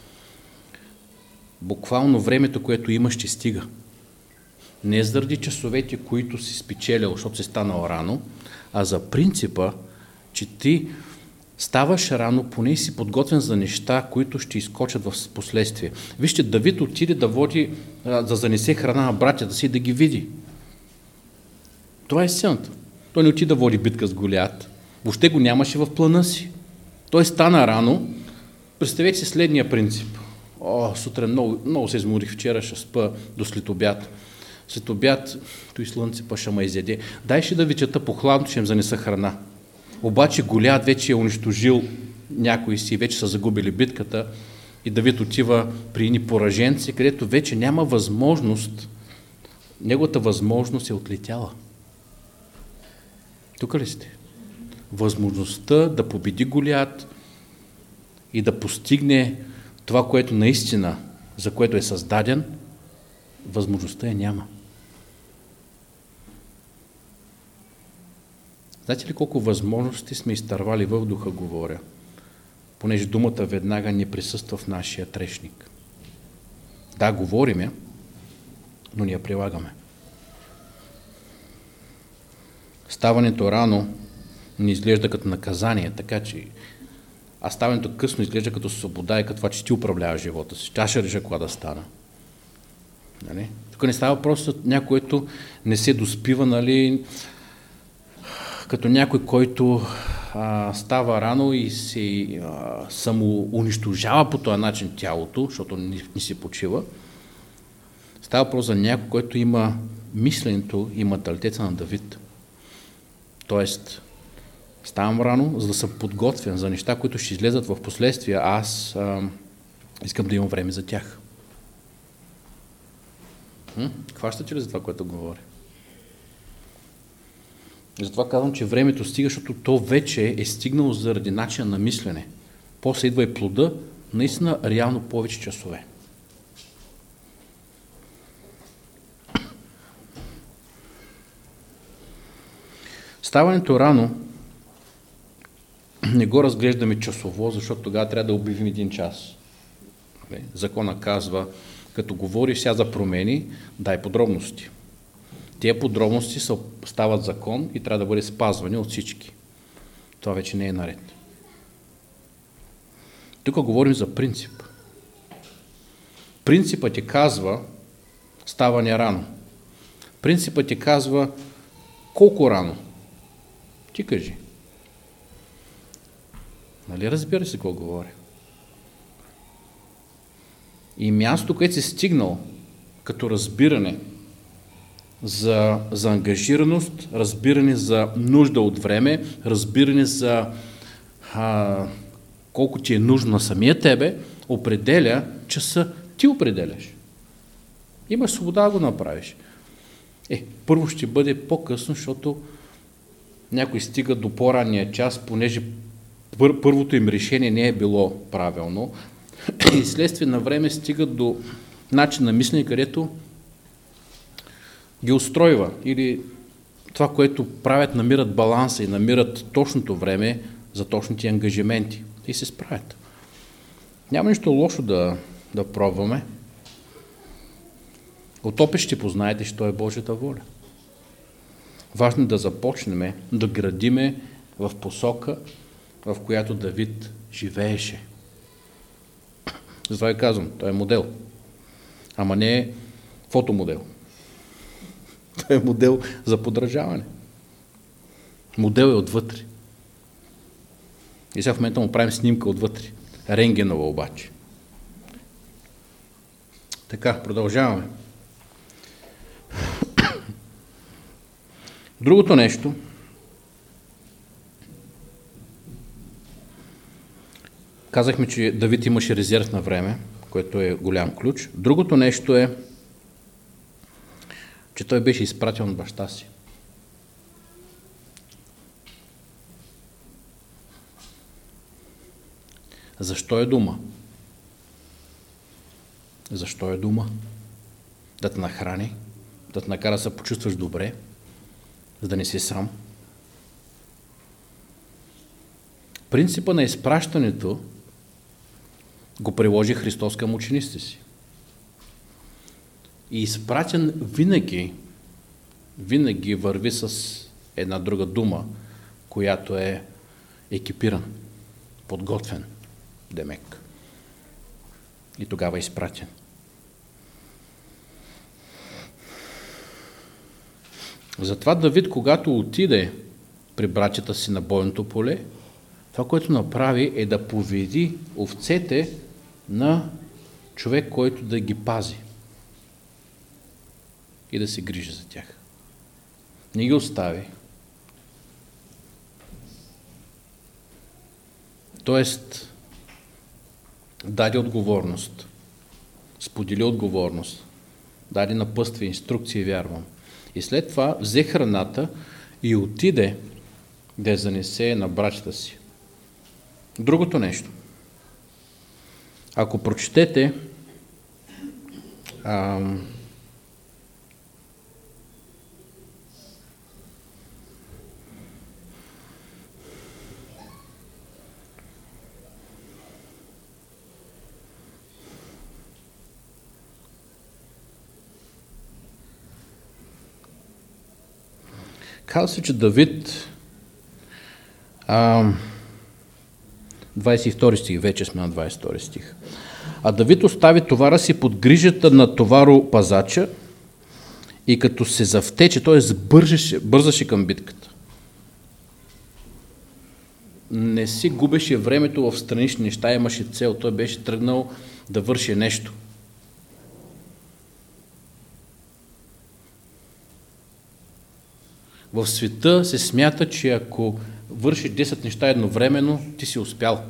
буквално времето, което имаш, ще стига. Не заради часовете, които си спечелил, защото си станал рано, а за принципа, че ти ставаш рано, поне си подготвен за неща, които ще изкочат в последствие. Вижте, Давид отиде да води, да занесе храна на братята си, да ги види. Това е сцената. Той не отиде да води битка с Голиат. Въобще го нямаше в плана си. Той стана рано. Представете си следния принцип. О, сутрин много, много се изморих вчера, ще спа до след обяд. След обяд, той слънце па ще ме изяде. Дай ще да ви чета по хладно, ще им занеса храна. Обаче Голиат вече е унищожил някои си, вече са загубили битката и Давид отива при едни пораженци, където вече няма възможност, неговата възможност е отлетяла. Тук ли сте? Възможността да победи Голиат и да постигне това, което наистина, за което е създаден, възможността я няма. Знаете ли колко възможности сме изтървали в духа, говоря, понеже думата веднага не присъства в нашия трешник. Да, говориме, но не я прилагаме. Ставането рано не изглежда като наказание, така че а ставането късно изглежда като свобода и като това, че ти управляваш живота си. Аз ще реша кога да стана. Нали? Тук не става просто някой, който не се доспива, нали, като някой, който а, става рано и се а, самоунищожава по този начин тялото, защото не, не се почива. Става въпрос за някой, който има мисленето и менталитета на Давид. Тоест, ставам рано, за да съм подготвен за неща, които ще излезат в последствие, а аз а, искам да имам време за тях. Хващате ли за това, което говоря? Затова казвам, че времето стига, защото то вече е стигнало заради начина на мислене. После идва и плода, наистина реално повече часове. Ставането рано не го разглеждаме часово, защото тогава трябва да обявим един час. Закона казва, като говориш сега за промени, дай подробности. Тия подробности са, стават закон и трябва да бъде спазвани от всички. Това вече не е наред. Тук говорим за принцип. Принципът ти казва ставане рано. Принципът ти казва колко рано. Ти кажи. Нали разбира се какво говоря? И място, където си стигнал като разбиране за, за ангажираност, разбиране за нужда от време, разбиране за а, колко ти е нужно на самия тебе, определя часа, ти определяш. Имаш свобода да го направиш. Е, първо ще бъде по-късно, защото някой стига до по-ранния час, понеже пър, първото им решение не е било правилно и следствие на време стигат до начин на мислене, където ги устройва или това, което правят, намират баланса и намират точното време за точните ангажименти и се справят. Няма нищо лошо да, да пробваме. От опит ще познаете, що е Божията воля. Важно е да започнем да градиме в посока, в която Давид живееше. Затова я казвам, той е модел. Ама не е фотомодел. Той е модел за подражаване. Модел е отвътре. И сега в момента му правим снимка отвътре. Рентгенова обаче. Така, продължаваме. Другото нещо, казахме, че Давид имаше резерв на време, което е голям ключ. Другото нещо е, че той беше изпратен от баща си. Защо е дума? Защо е дума? Да те нахрани, да те накара да се почувстваш добре, за да не си сам. Принципа на изпращането го приложи Христос към учениците си. И изпратен винаги, винаги върви с една друга дума, която е екипиран, подготвен, демек. И тогава е изпратен. Затова Давид, когато отиде при братята си на бойното поле, това, което направи, е да поведи овцете на човек, който да ги пази и да се грижи за тях. Не ги остави. Тоест, даде отговорност, сподели отговорност, даде напътствие, инструкции, вярвам. И след това взе храната и отиде да я занесе на братята си. Другото нещо. Ако прочетете ам, казва се, че Давид, а, двадесет и втори стих, вече сме на двадесет и втори стих, а Давид остави товара си под грижата на товаропазача и като се завтече, т.е. бързаше, бързаше към битката. Не си губеше времето в странични неща, имаше цел, той беше тръгнал да върши нещо. В света се смята, че ако вършиш десет неща едновременно, ти си успял.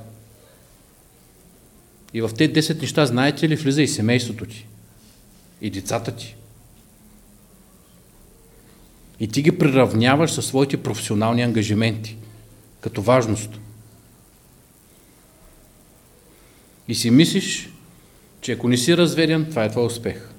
И в тези десет неща, знаете ли, влиза и семейството ти, и децата ти. И ти ги приравняваш със своите професионални ангажименти, като важност. И си мислиш, че ако не си разведен, това е твой успех.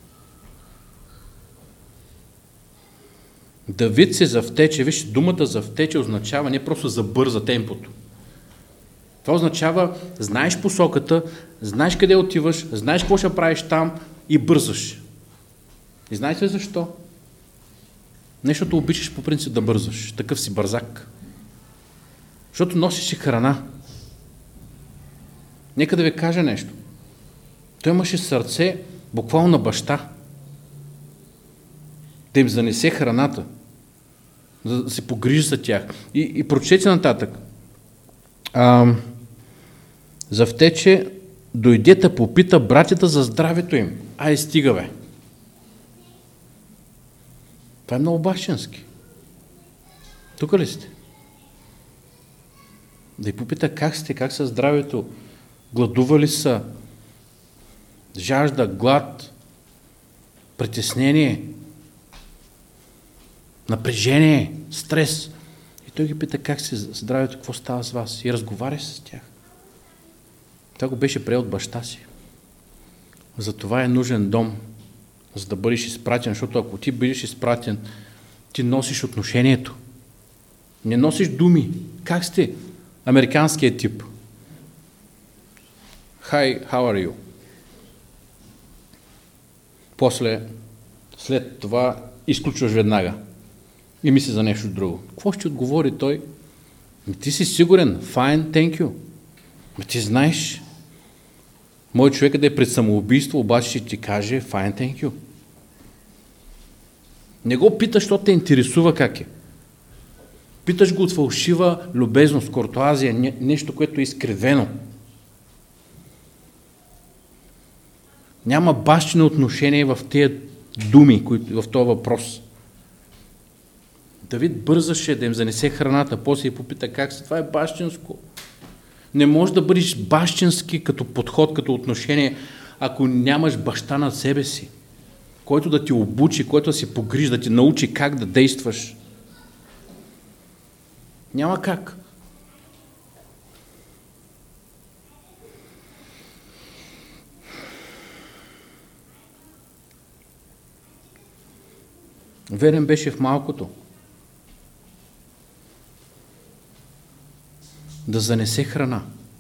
Давид се завтече, виж, думата завтече означава не просто забърза темпото. Това означава, знаеш посоката, знаеш къде отиваш, знаеш какво ще правиш там и бързаш. И знаете ли защо? Нещото обичаш по принцип да бързаш. Такъв си бързак. Защото носиш и храна. Нека да ви кажа нещо. Той имаше сърце буквално на баща. Да им занесе храната, за да се погрижи за тях. И, и прочете нататък. А, завтече, дойде да попита братята за здравето им. Ай, стига, бе. Това е много бащински. Тук ли сте? Да й попита как сте, как са здравето, гладували са, жажда, глад, притеснение, напрежение, стрес. И той ги пита как се здравето, какво става с вас. И разговаря с тях. Това го беше приел от баща си. Затова е нужен дом, за да бъдеш изпратен, защото ако ти бъдеш изпратен, ти носиш отношението. Не носиш думи. Как сте? Американският тип. Hi, how are you? После, след това, изключваш веднага. И мисли за нещо друго. Какво ще отговори той? Ми ти си сигурен. Fine, thank you. Ми ти знаеш. Мой човек да е пред самоубийство, обаче ще ти каже fine, thank you. Не го питаш, защото те интересува как е. Питаш го от фалшива любезност, кортуазия, нещо, което е изкривено. Няма бащино отношение в тези думи, в този въпрос. Давид бързаше да им занесе храната, после и попита как се, това е бащинско. Не можеш да бъдеш бащински като подход, като отношение, ако нямаш баща над себе си, който да ти обучи, който да си погрижи, да ти научи как да действаш. Няма как. Верен беше в малкото. Да занесе храна.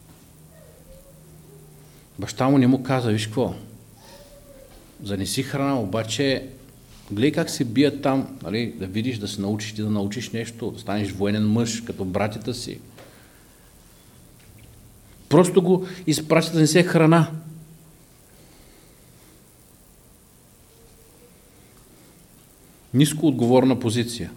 Баща му не му каза, виж какво, занеси храна, обаче гледай как се бият там, нали, да видиш, да се научиш, ти да научиш нещо, да станеш военен мъж, като братята си. Просто го изпраща да несе храна. Ниско отговорна позиция.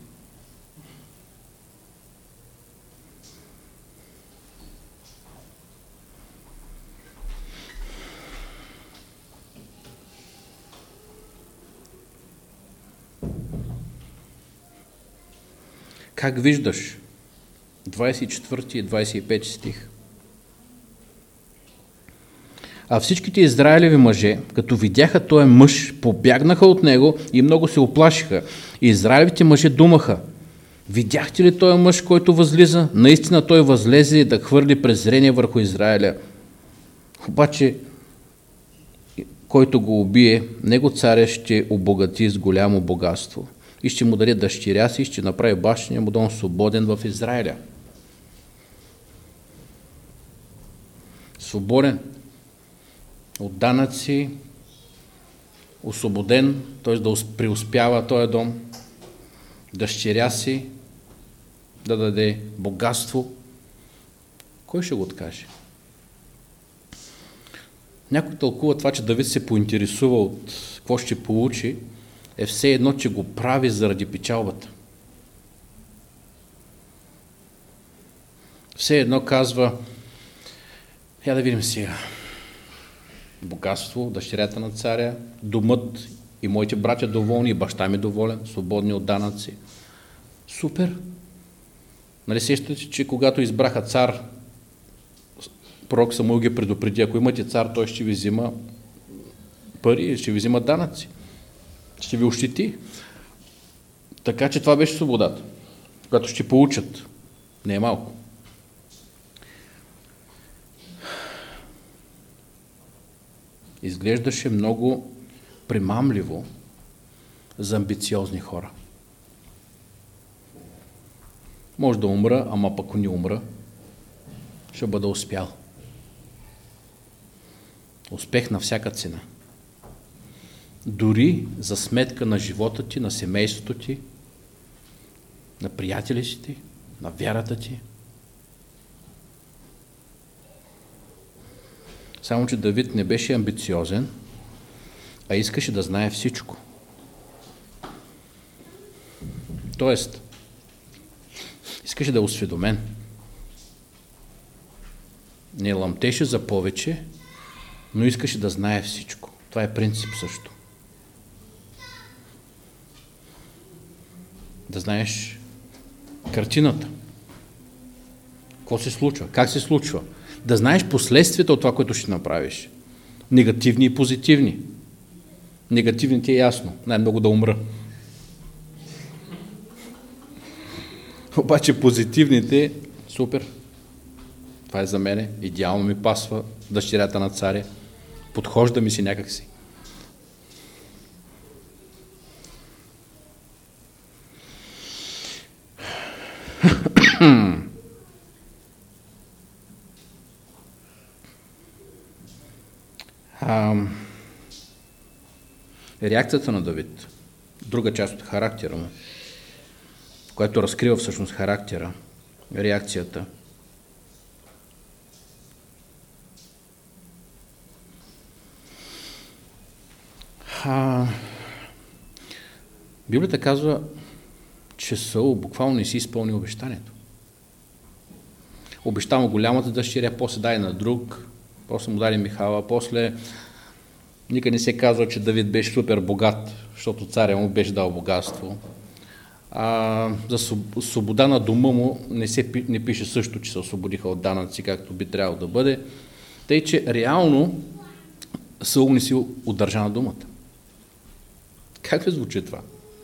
Как виждаш? двадесет и четвърти и двадесет и пети стих. А всичките израелеви мъже, като видяха този мъж, побягнаха от него и много се оплашиха. И израелевите мъже думаха: видяхте ли този мъж, който възлиза? Наистина той възлезе да хвърли презрение върху Израиля. Обаче, който го убие, него царя ще обогати с голямо богатство и ще му даде дъщеря си и ще направи бащиния му дом свободен в Израиля. Свободен от данъци, освободен, т.е. да преуспява този дом, дъщеря си да даде богатство. Кой ще го откаже? Някой тълкува това, че Давид се поинтересува от какво ще получи, е все едно, че го прави заради печалбата. Все едно казва: я да видим сега. Богатство, дъщерята на царя, домът и моите братя доволни, и баща ми доволен, свободни от данъци. Супер! Нали сещате, че когато избраха цар, пророк Самуил ги предупреди: ако имате цар, той ще ви взима пари, ще ви взима данъци, ще ви ощети. Така че това беше свободата, когато ще получат. Не е малко. Изглеждаше много примамливо за амбициозни хора. Може да умра, ама пък ако не умра, ще бъда успял. Успех на всяка цена. Дори за сметка на живота ти, на семейството ти, на приятелите ти, на вярата ти. Само че Давид не беше амбициозен, а искаше да знае всичко. Тоест, искаше да е осведомен. Не лъмтеше за повече, но искаше да знае всичко. Това е принцип също. Да знаеш картината. Какво се случва? Как се случва? Да знаеш последствията от това, което ще направиш. Негативни и позитивни. Негативните е ясно. Най-много да умра. Обаче позитивните, супер. Това е за мене. Идеално ми пасва дъщерята на царя. Подхожда ми си някакси. А, реакцията на Давид, друга част от характера му, която разкрива всъщност характера, реакцията. А, Библията казва, че Саул буквално не си изпълни обещанието. Обеща му голямата дъщеря, после дай на друг, после му даде Михала, после никъде не се казва, че Давид беше супер богат, защото царя му беше дал богатство. А, за свобода на дома му не, се, не пише също, че се освободиха от данъци, както би трябвало да бъде. Тъй, че реално Саул не си удържа на думата. Как ли звучи това?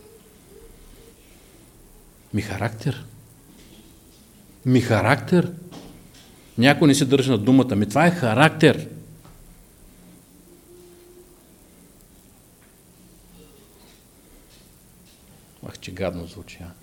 Ми характер. Ми характер. Някой не се държи на думата. Ми това е характер. гадно звучи. А?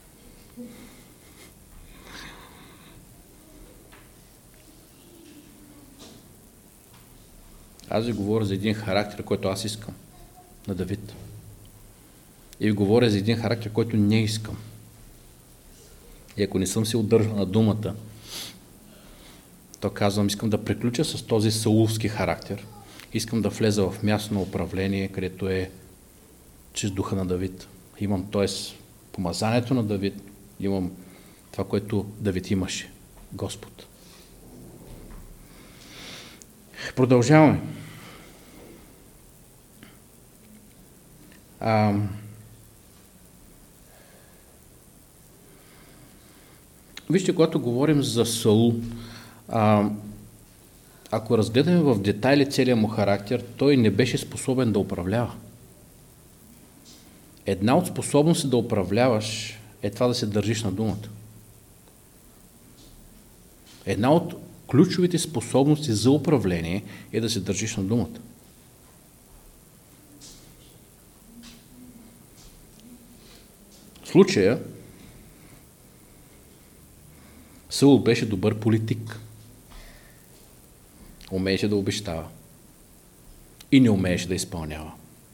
Аз ви говоря за един характер, който аз искам. На Давид. И ви говоря за един характер, който не искам. И ако не съм се удържал на думата, то казвам, искам да приключа с този саулски характер. Искам да влеза в място на управление, където е чрез духа на Давид. Имам, т.е. помазанието на Давид, имам това, което Давид имаше. Господ. Продължаваме. А, вижте, когато говорим за Саул, а, ако разгледаме в детайли целия му характер, той не беше способен да управлява. Една от способности да управляваш е това да се държиш на думата. Една от ключовите способности за управление е да се държиш на думата. В случая Саул беше добър политик. Умееше да обещава и не умееше да изпълнява.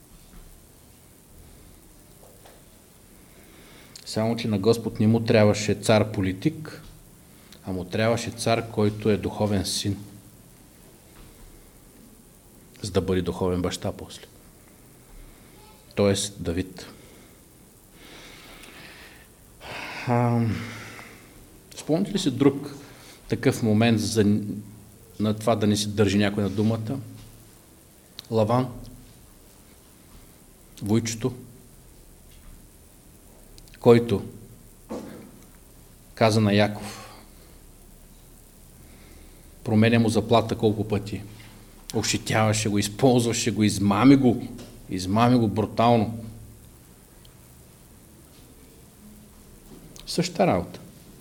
Само че на Господ не му трябваше цар-политик, а му трябваше цар, който е духовен син, за да бъде духовен баща после. Тоест Давид. А, спомните ли си друг такъв момент за, на това да не си държи някой на думата? Лаван, войчето, който каза на Яков, променя му заплата колко пъти, ощетяваше го, използваше го, измами го, измами го брутално. Същата работа.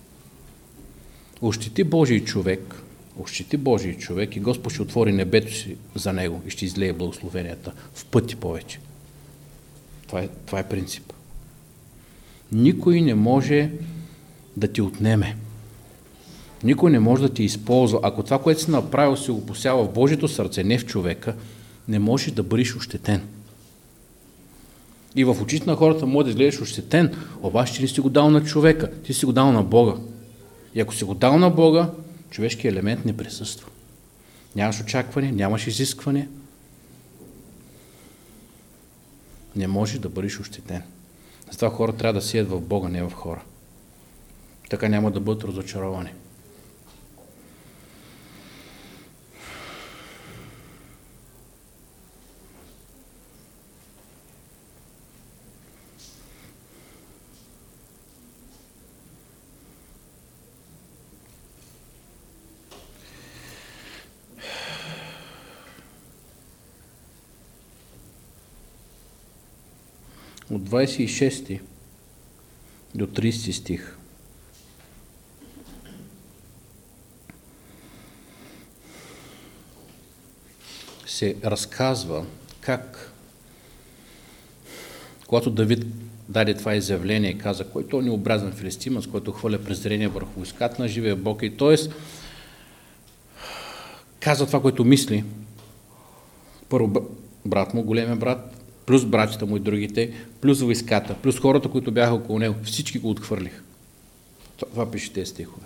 Ощети Божий човек, ощети Божий човек и Господ ще отвори небето си за него и ще излее благословенията в пъти повече. Това е, това е принцип. Никой не може да ти отнеме. Никой не може да ти използва. Ако това, което си направил, си го посява в Божието сърце, не в човека, не можеш да бъдеш ощетен. И в очите на хората може да изгледаш ощетен, обаче ти не си го дал на човека, ти си го дал на Бога. И ако си го дал на Бога, човешкият елемент не присъства. Нямаш очакване, нямаш изискване. Не можеш да бъдеш ощетен. Затова хора трябва да сият в Бога, не в хора. Така няма да бъдат разочаровани. От двадесет и шести до тридесети стих се разказва как, когато Давид даде това изявление и каза, който е необразен филистимец, който хвърля презрение върху войската на живия Бог, и т.е. каза това, което мисли. Първо брат му, големия брат, плюс братята му и другите, плюс войската, плюс хората, които бяха около него, всички го отхвърлиха. Това, това пише тези стихове.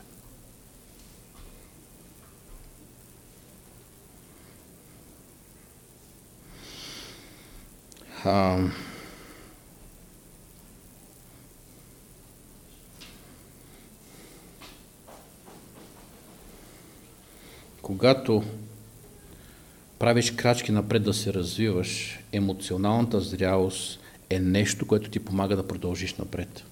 А... Когато правиш крачки напред да се развиваш, емоционалната зрялост е нещо, което ти помага да продължиш напред.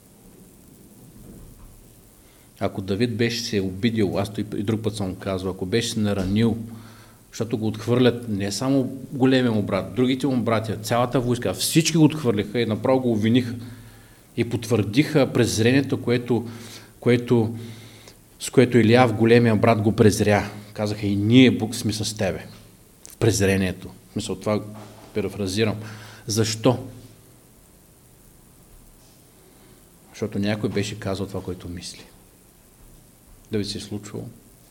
Ако Давид беше се обидил, аз и друг път съм казвал, ако беше се наранил, защото го отхвърлят не само големия му брат, другите му братя, цялата войска, всички го отхвърлиха и направо го обвиниха и потвърдиха презрението, което, което, с което Илияв, големия брат, го презря. Казаха, и ние Бог сме с тебе. В презрението. Мисля, това парафразирам. Защо? Защото някой беше казал това, което мисли. Да ви се е случвало?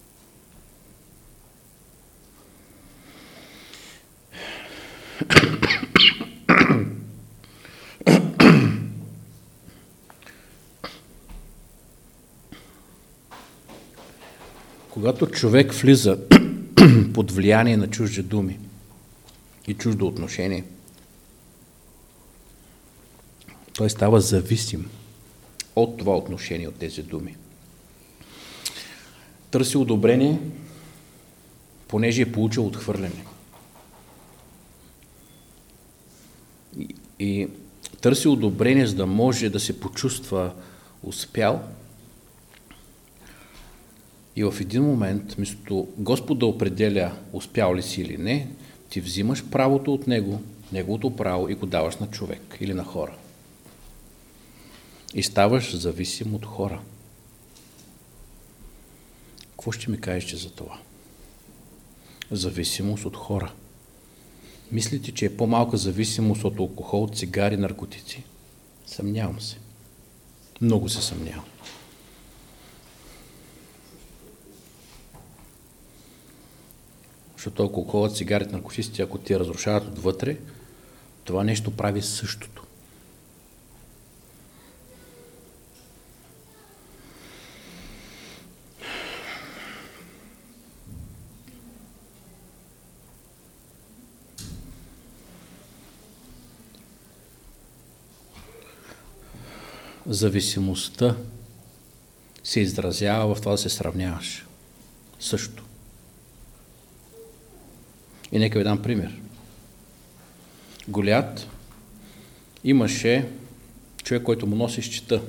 Когато човек влиза под влияние на чужди думи и чуждо отношение, той става зависим от това отношение, от тези думи. Търси одобрение, понеже е получил отхвърляне. И, и търси одобрение, за да може да се почувства успял. И в един момент, вместо Господ да определя успял ли си или не, ти взимаш правото от Него, Неговото право и го даваш на човек или на хора. И ставаш зависим от хора. Какво ще ми кажете за това? Зависимост от хора. Мислите, че е по-малка зависимост от алкохол, цигари, наркотици? Съмнявам се. Много се съмнявам. Защото алкохолът, цигарите, наркотиците, ако ти разрушават отвътре, това нещо прави същото. Зависимостта се изразява в това да се сравняваш. Също. И нека ви дам пример. Голиат имаше човек, който му носи щита.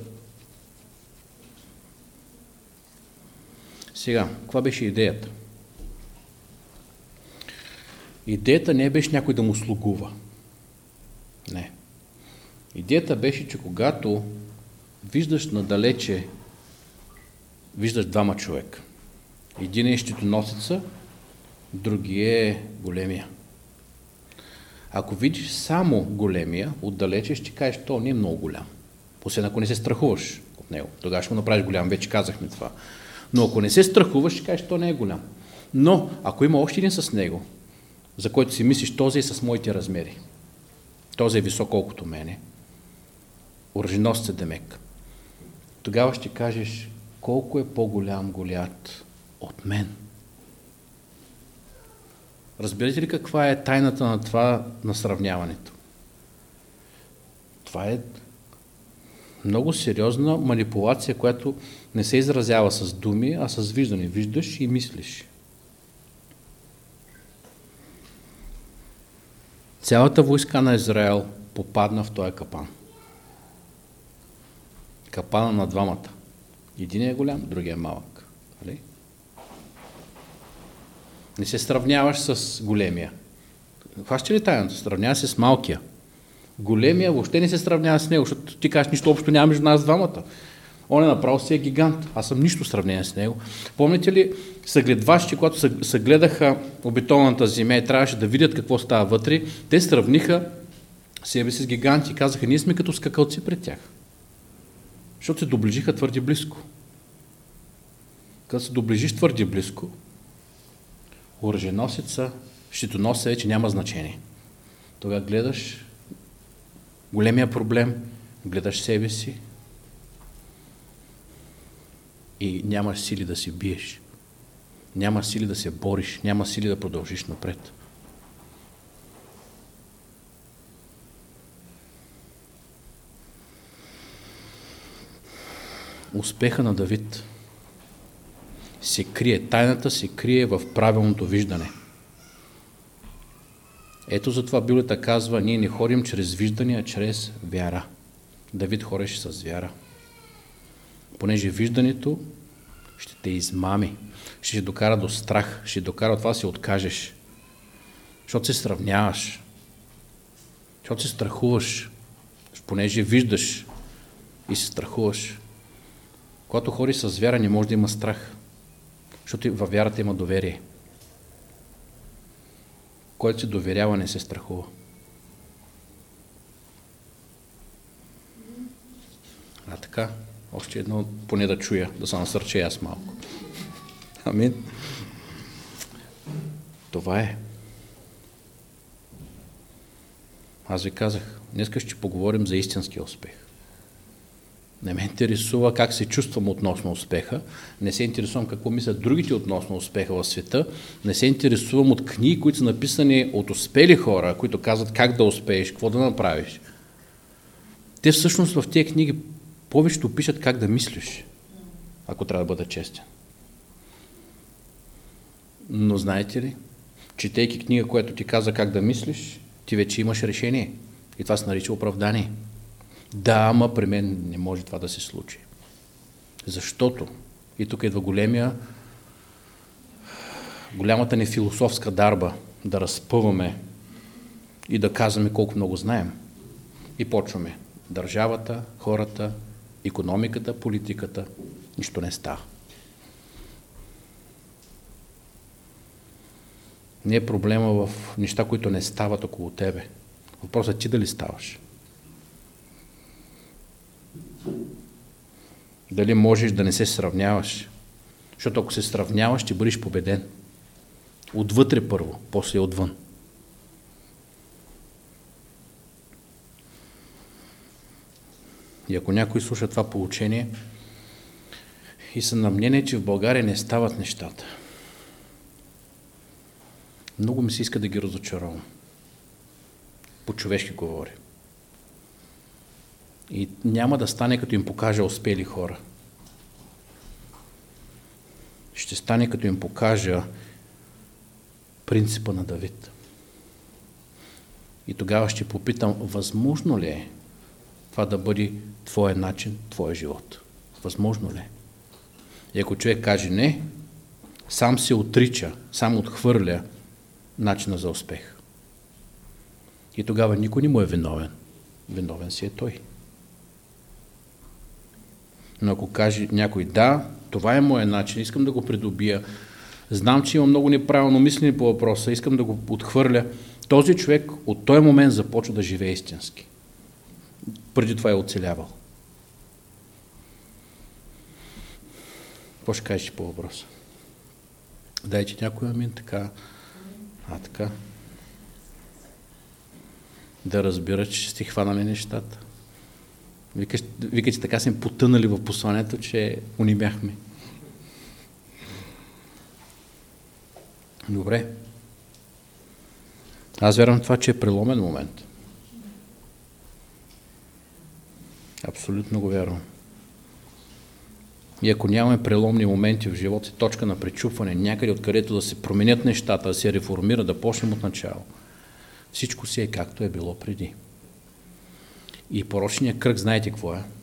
Сега, каква беше идеята? Идеята не беше някой да му слугува. Не. Идеята беше, че когато виждаш надалече, виждаш двама човека. Един е щитоносеца, другия е големия. Ако видиш само големия, отдалече ще кажеш, то не е много голям. Освен ако не се страхуваш от него. Тогава ще му направиш голям, вече казахме това. Но ако не се страхуваш, ще кажеш, то не е голям. Но ако има още един с него, за който си мислиш, този е с моите размери. Този е висок колкото мене. Оръженосец демек. Тогава ще кажеш, колко е по-голям Голиат от мен. Разбирате ли каква е тайната на това, на сравняването? Това е много сериозна манипулация, която не се изразява с думи, а с виждане. Виждаш и мислиш. Цялата войска на Израел попадна в този капан. Капана на двамата. Един е голям, другия е малък. Али? Не се сравняваш с големия. Хваща ли тайното? Сравнява се с малкия. Големия въобще не се сравнява с него, защото ти кажеш, нищо общо няма между нас двамата. Он е направо си е гигант. Аз съм нищо сравнение с него. Помните ли съгледващи, когато съгледаха обетованата земя и трябваше да видят какво става вътре, те сравниха себе си с гиганти и казаха, ние сме като скакалци пред тях. Защото се доближиха твърде близко. Като се доближиш твърде близко, оръженосеца, щитоносеца вече няма значение. Тогава гледаш големия проблем, гледаш себе си и нямаш сили да се биеш. Няма сили да се бориш, няма сили да продължиш напред. Успеха на Давид се крие, тайната се крие в правилното виждане. Ето затова Библията казва, ние не ходим чрез виждане, а чрез вяра. Давид ходеше с вяра. Понеже виждането ще те измами, ще те докара до страх, ще те докара от това да се откажеш. Защото се сравняваш, защото се страхуваш, понеже виждаш и се страхуваш. Когато ходиш с вяра, не може да има страх, защото във вярата има доверие. Който се доверява, не се страхува. А така, още едно, поне да чуя, да се насърча аз малко. Амин. Това е. Аз ви казах, днес ще поговорим за истинския успех. Не ме интересува как се чувствам относно успеха, не се интересувам какво мислят другите относно успеха в света, не се интересувам от книги, които са написани от успели хора, които казват как да успееш, какво да направиш. Те всъщност в тези книги повечето пишат как да мислиш, ако трябва да бъда честен. Но знаете ли, четейки книга, която ти каза как да мислиш, ти вече имаш решение. И това се нарича оправдание. Да, ама при мен не може това да се случи. Защото, и тук идва големия, голямата ни философска дарба да разпъваме и да казваме колко много знаем. И почваме. Държавата, хората, икономиката, политиката, нищо не става. Не е проблема в неща, които не стават около тебе. Въпросът е ти дали ставаш. Дали можеш да не се сравняваш. Защото ако се сравняваш, ще бъдеш победен. Отвътре първо, после отвън. И ако някой слуша това поучение и са на мнение, че в България не стават нещата, много ми се иска да ги разочаровам. По-човешки говори. И няма да стане, като им покажа успели хора. Ще стане, като им покажа принципа на Давид. И тогава ще попитам, възможно ли е това да бъде твоя начин, твоя живот? Възможно ли е? И ако човек каже не, сам се отрича, сам отхвърля начина за успех. И тогава никой не му е виновен. Виновен си е той. Но ако каже някой, да, това е моят начин, искам да го придобия, знам, че има много неправилно мислени по въпроса, искам да го отхвърля, този човек от този момент започва да живее истински. Преди това е оцелявал. Какво ще кажеш по въпроса? Дайте някой амин, така, а така. Да разбира, че сте хванали нещата. Вика, че така сме потънали в посланието, че унимяхме. Добре. Аз вярвам това, че е преломен момент. Абсолютно го вярвам. И ако нямаме преломни моменти в живота, точка на пречупване, някъде откъдето да се променят нещата, да се реформира, да почнем от начало, всичко си е както е било преди. И порочният кръг, знаете какво е?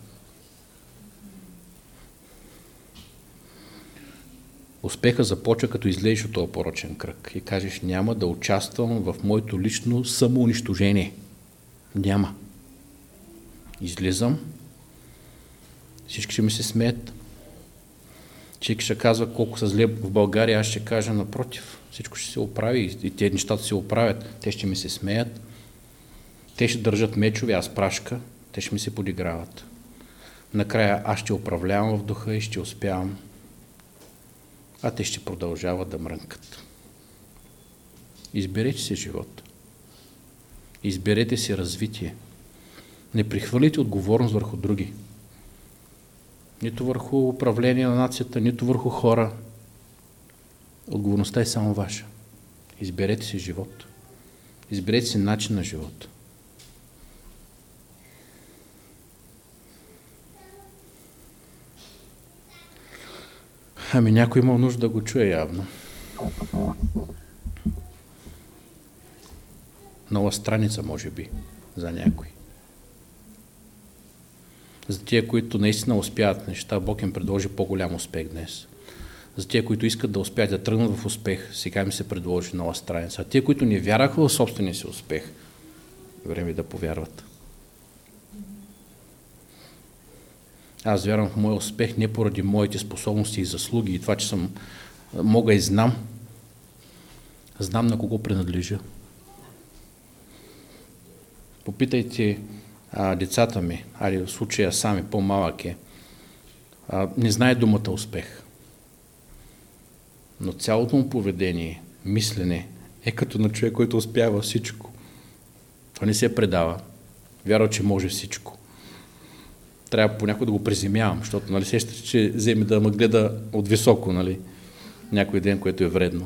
Успеха започва, като излезеш от този порочен кръг и кажеш, няма да участвам в моето лично самоунищожение. Няма. Излизам, всички ще ми се смеят. Човек ще казва колко са зле в България, аз ще кажа напротив. Всичко ще се оправи и тези нещата се оправят. Те ще ми се смеят. Те ще държат мечове, аз прашка. Те ще ми се подиграват. Накрая аз ще управлявам в духа и ще успявам. А те ще продължават да мрънкат. Изберете си живот. Изберете си развитие. Не прехвърлите отговорност върху други. Нито върху управление на нацията, нито върху хора. Отговорността е само ваша. Изберете си живот. Изберете си начин на живот. Ами някой има нужда да го чуе явно. Нова страница, може би, за някой. За тия, които наистина успяват неща, Бог им предложи по-голям успех днес. За тия, които искат да успеят да тръгнат в успех, сега ми се предложи нова страница. А тия, които не вяраха в собствения си успех, време да повярват. Аз вярвам в моя успех не поради моите способности и заслуги и това, че съм мога и знам. Знам на кого принадлежа. Попитайте а, децата ми, али в случая сами, по-малък е, а, не знае думата успех. Но цялото му поведение, мислене е като на човек, който успява всичко. Това не се предава. Вярва, че може всичко. Трябва понякога да го приземявам, защото нали, сещате, че вземе да ме гледа от високо, нали, някой ден, което е вредно.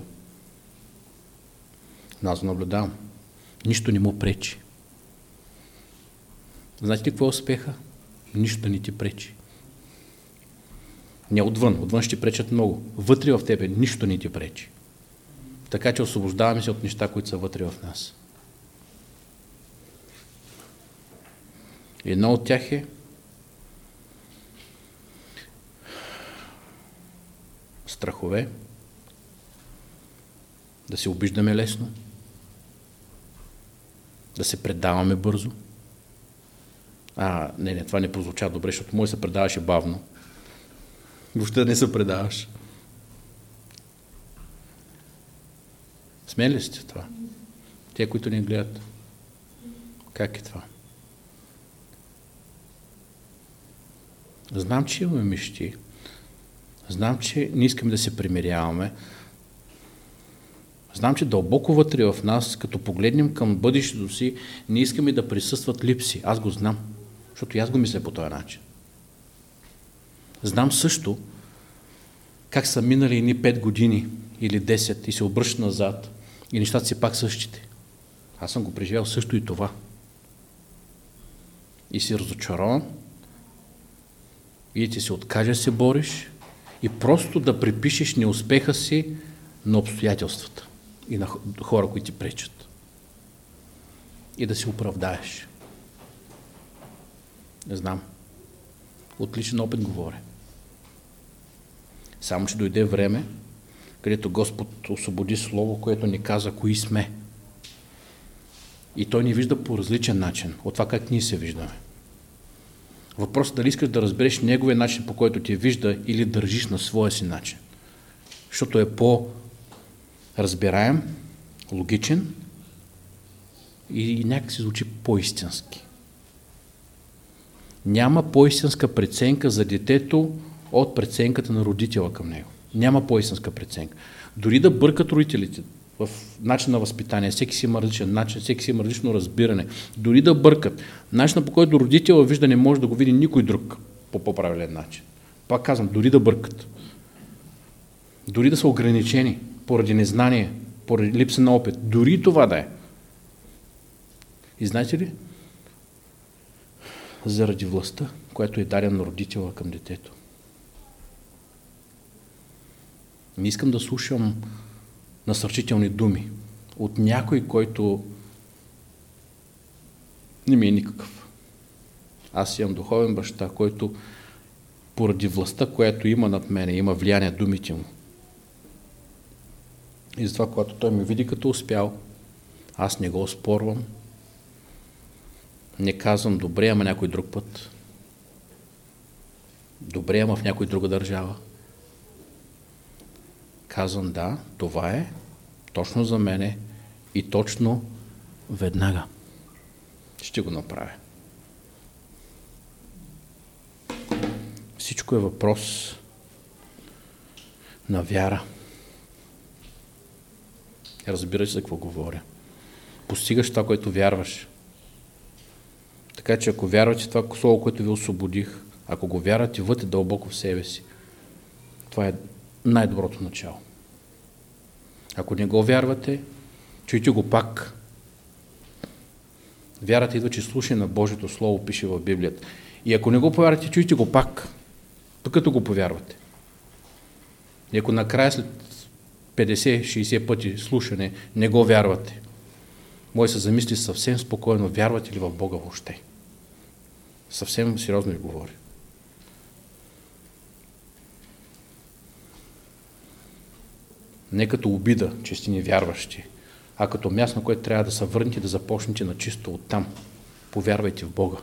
Но аз го наблюдавам. Нищо не му пречи. Знаете ли какво е успеха? Нищо не ти пречи. Не отвън. Отвън ще ти пречат много. Вътре в тебе нищо не ти пречи. Така че освобождаваме се от неща, които са вътре в нас. Едно от тях е страхове, да се обиждаме лесно, да се предаваме бързо. А, не, не, това не прозвуча добре, защото мой се предаваше бавно. Въобще не се предаваш. Смели ли сте това? Те, които ни гледат. Как е това? Знам, че имаме мечти. Знам, че не искаме да се примиряваме. Знам, че дълбоко вътре в нас, като погледнем към бъдещето си, не искаме да присъстват липси. Аз го знам, защото и аз го мисля по този начин. Знам също как са минали едни пет години или десет и се обръща назад и нещата си пак същите. Аз съм го преживял също и това. И си разочарован, и ти се откажеш, се бориш и просто да припишеш неуспеха си на обстоятелствата и на хора, които ти пречат. И да се оправдаеш. Не знам. От личен опит говоря. Само, че дойде време, където Господ освободи Слово, което ни каза кои сме. И Той ни вижда по различен начин от това как ние се виждаме. Въпросът е дали искаш да разбереш Неговия начин, по който ти вижда, или държиш на своя си начин. Защото е по-разбираем, логичен и някак си звучи по-истински. Няма по-истинска преценка за детето от преценката на родителя към него. Няма по-истинска преценка. Дори да бъркат родителите в начин на възпитание, всеки си има различен начин, всеки си има различно разбиране, дори да бъркат, начинът, по който родителя вижда, не може да го види никой друг по по-правилен начин. Пак казвам, дори да бъркат. Дори да са ограничени поради незнание, поради липса на опит, дори това да е. И знаете ли? Заради властта, която е дадена на родителя към детето. Не искам да слушам насърчителни думи от някой, който не ми е никакъв. Аз имам духовен баща, който поради властта, която има над мене, има влияние думите му. И затова, когато той ме види като успял, аз не го оспорвам, не казвам добре, ама някой друг път. Добре, ама в някой друга държава. Казвам да, това е точно за мене и точно веднага ще го направя. Всичко е въпрос на вяра. Разбираш за какво говоря. Постигаш това, което вярваш. Така че ако вярвате това слово, което ви освободих, ако го вярвате вътре дълбоко в себе си, това е най-доброто начало. Ако не го вярвате, чуйте го пак. Вярата идва, че слушай на Божието Слово, пише в Библията. И ако не го повярвате, чуйте го пак, докато го повярвате. И ако накрая след петдесет-шейсет пъти слушане не го вярвате, може да се замисли съвсем спокойно, вярвате ли в Бога въобще. Съвсем сериозно ви говоря. Не като обида, че сте невярващи, а като място, на което трябва да се върнете и да започнете на чисто оттам. Повярвайте в Бога.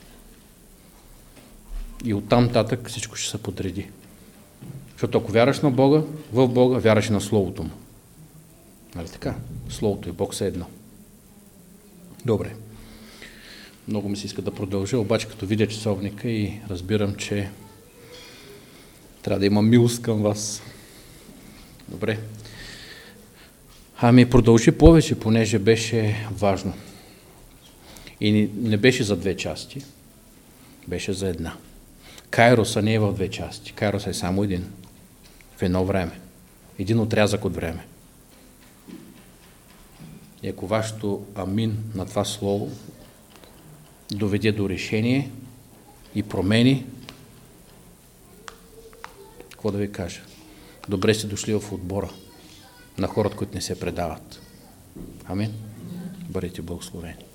И оттам татък всичко ще се подреди. Защото ако вярваш на Бога, в Бога, вярваш и на Словото Му. Нали така? Словото и Бог са едно. Добре. Много ми се иска да продължа, обаче като видя часовника и разбирам, че трябва да има милост към вас. Добре. Ами продължи повече, понеже беше важно. И не беше за две части, беше за една. Кайроса не е в две части. Кайроса е само един. В едно време. Един отрязък от време. И ако вашето амин на това слово доведе до решение и промени, какво да ви кажа? Добре сте дошли в отбора на хората, които не се предават. Амин. Бъдете благословени.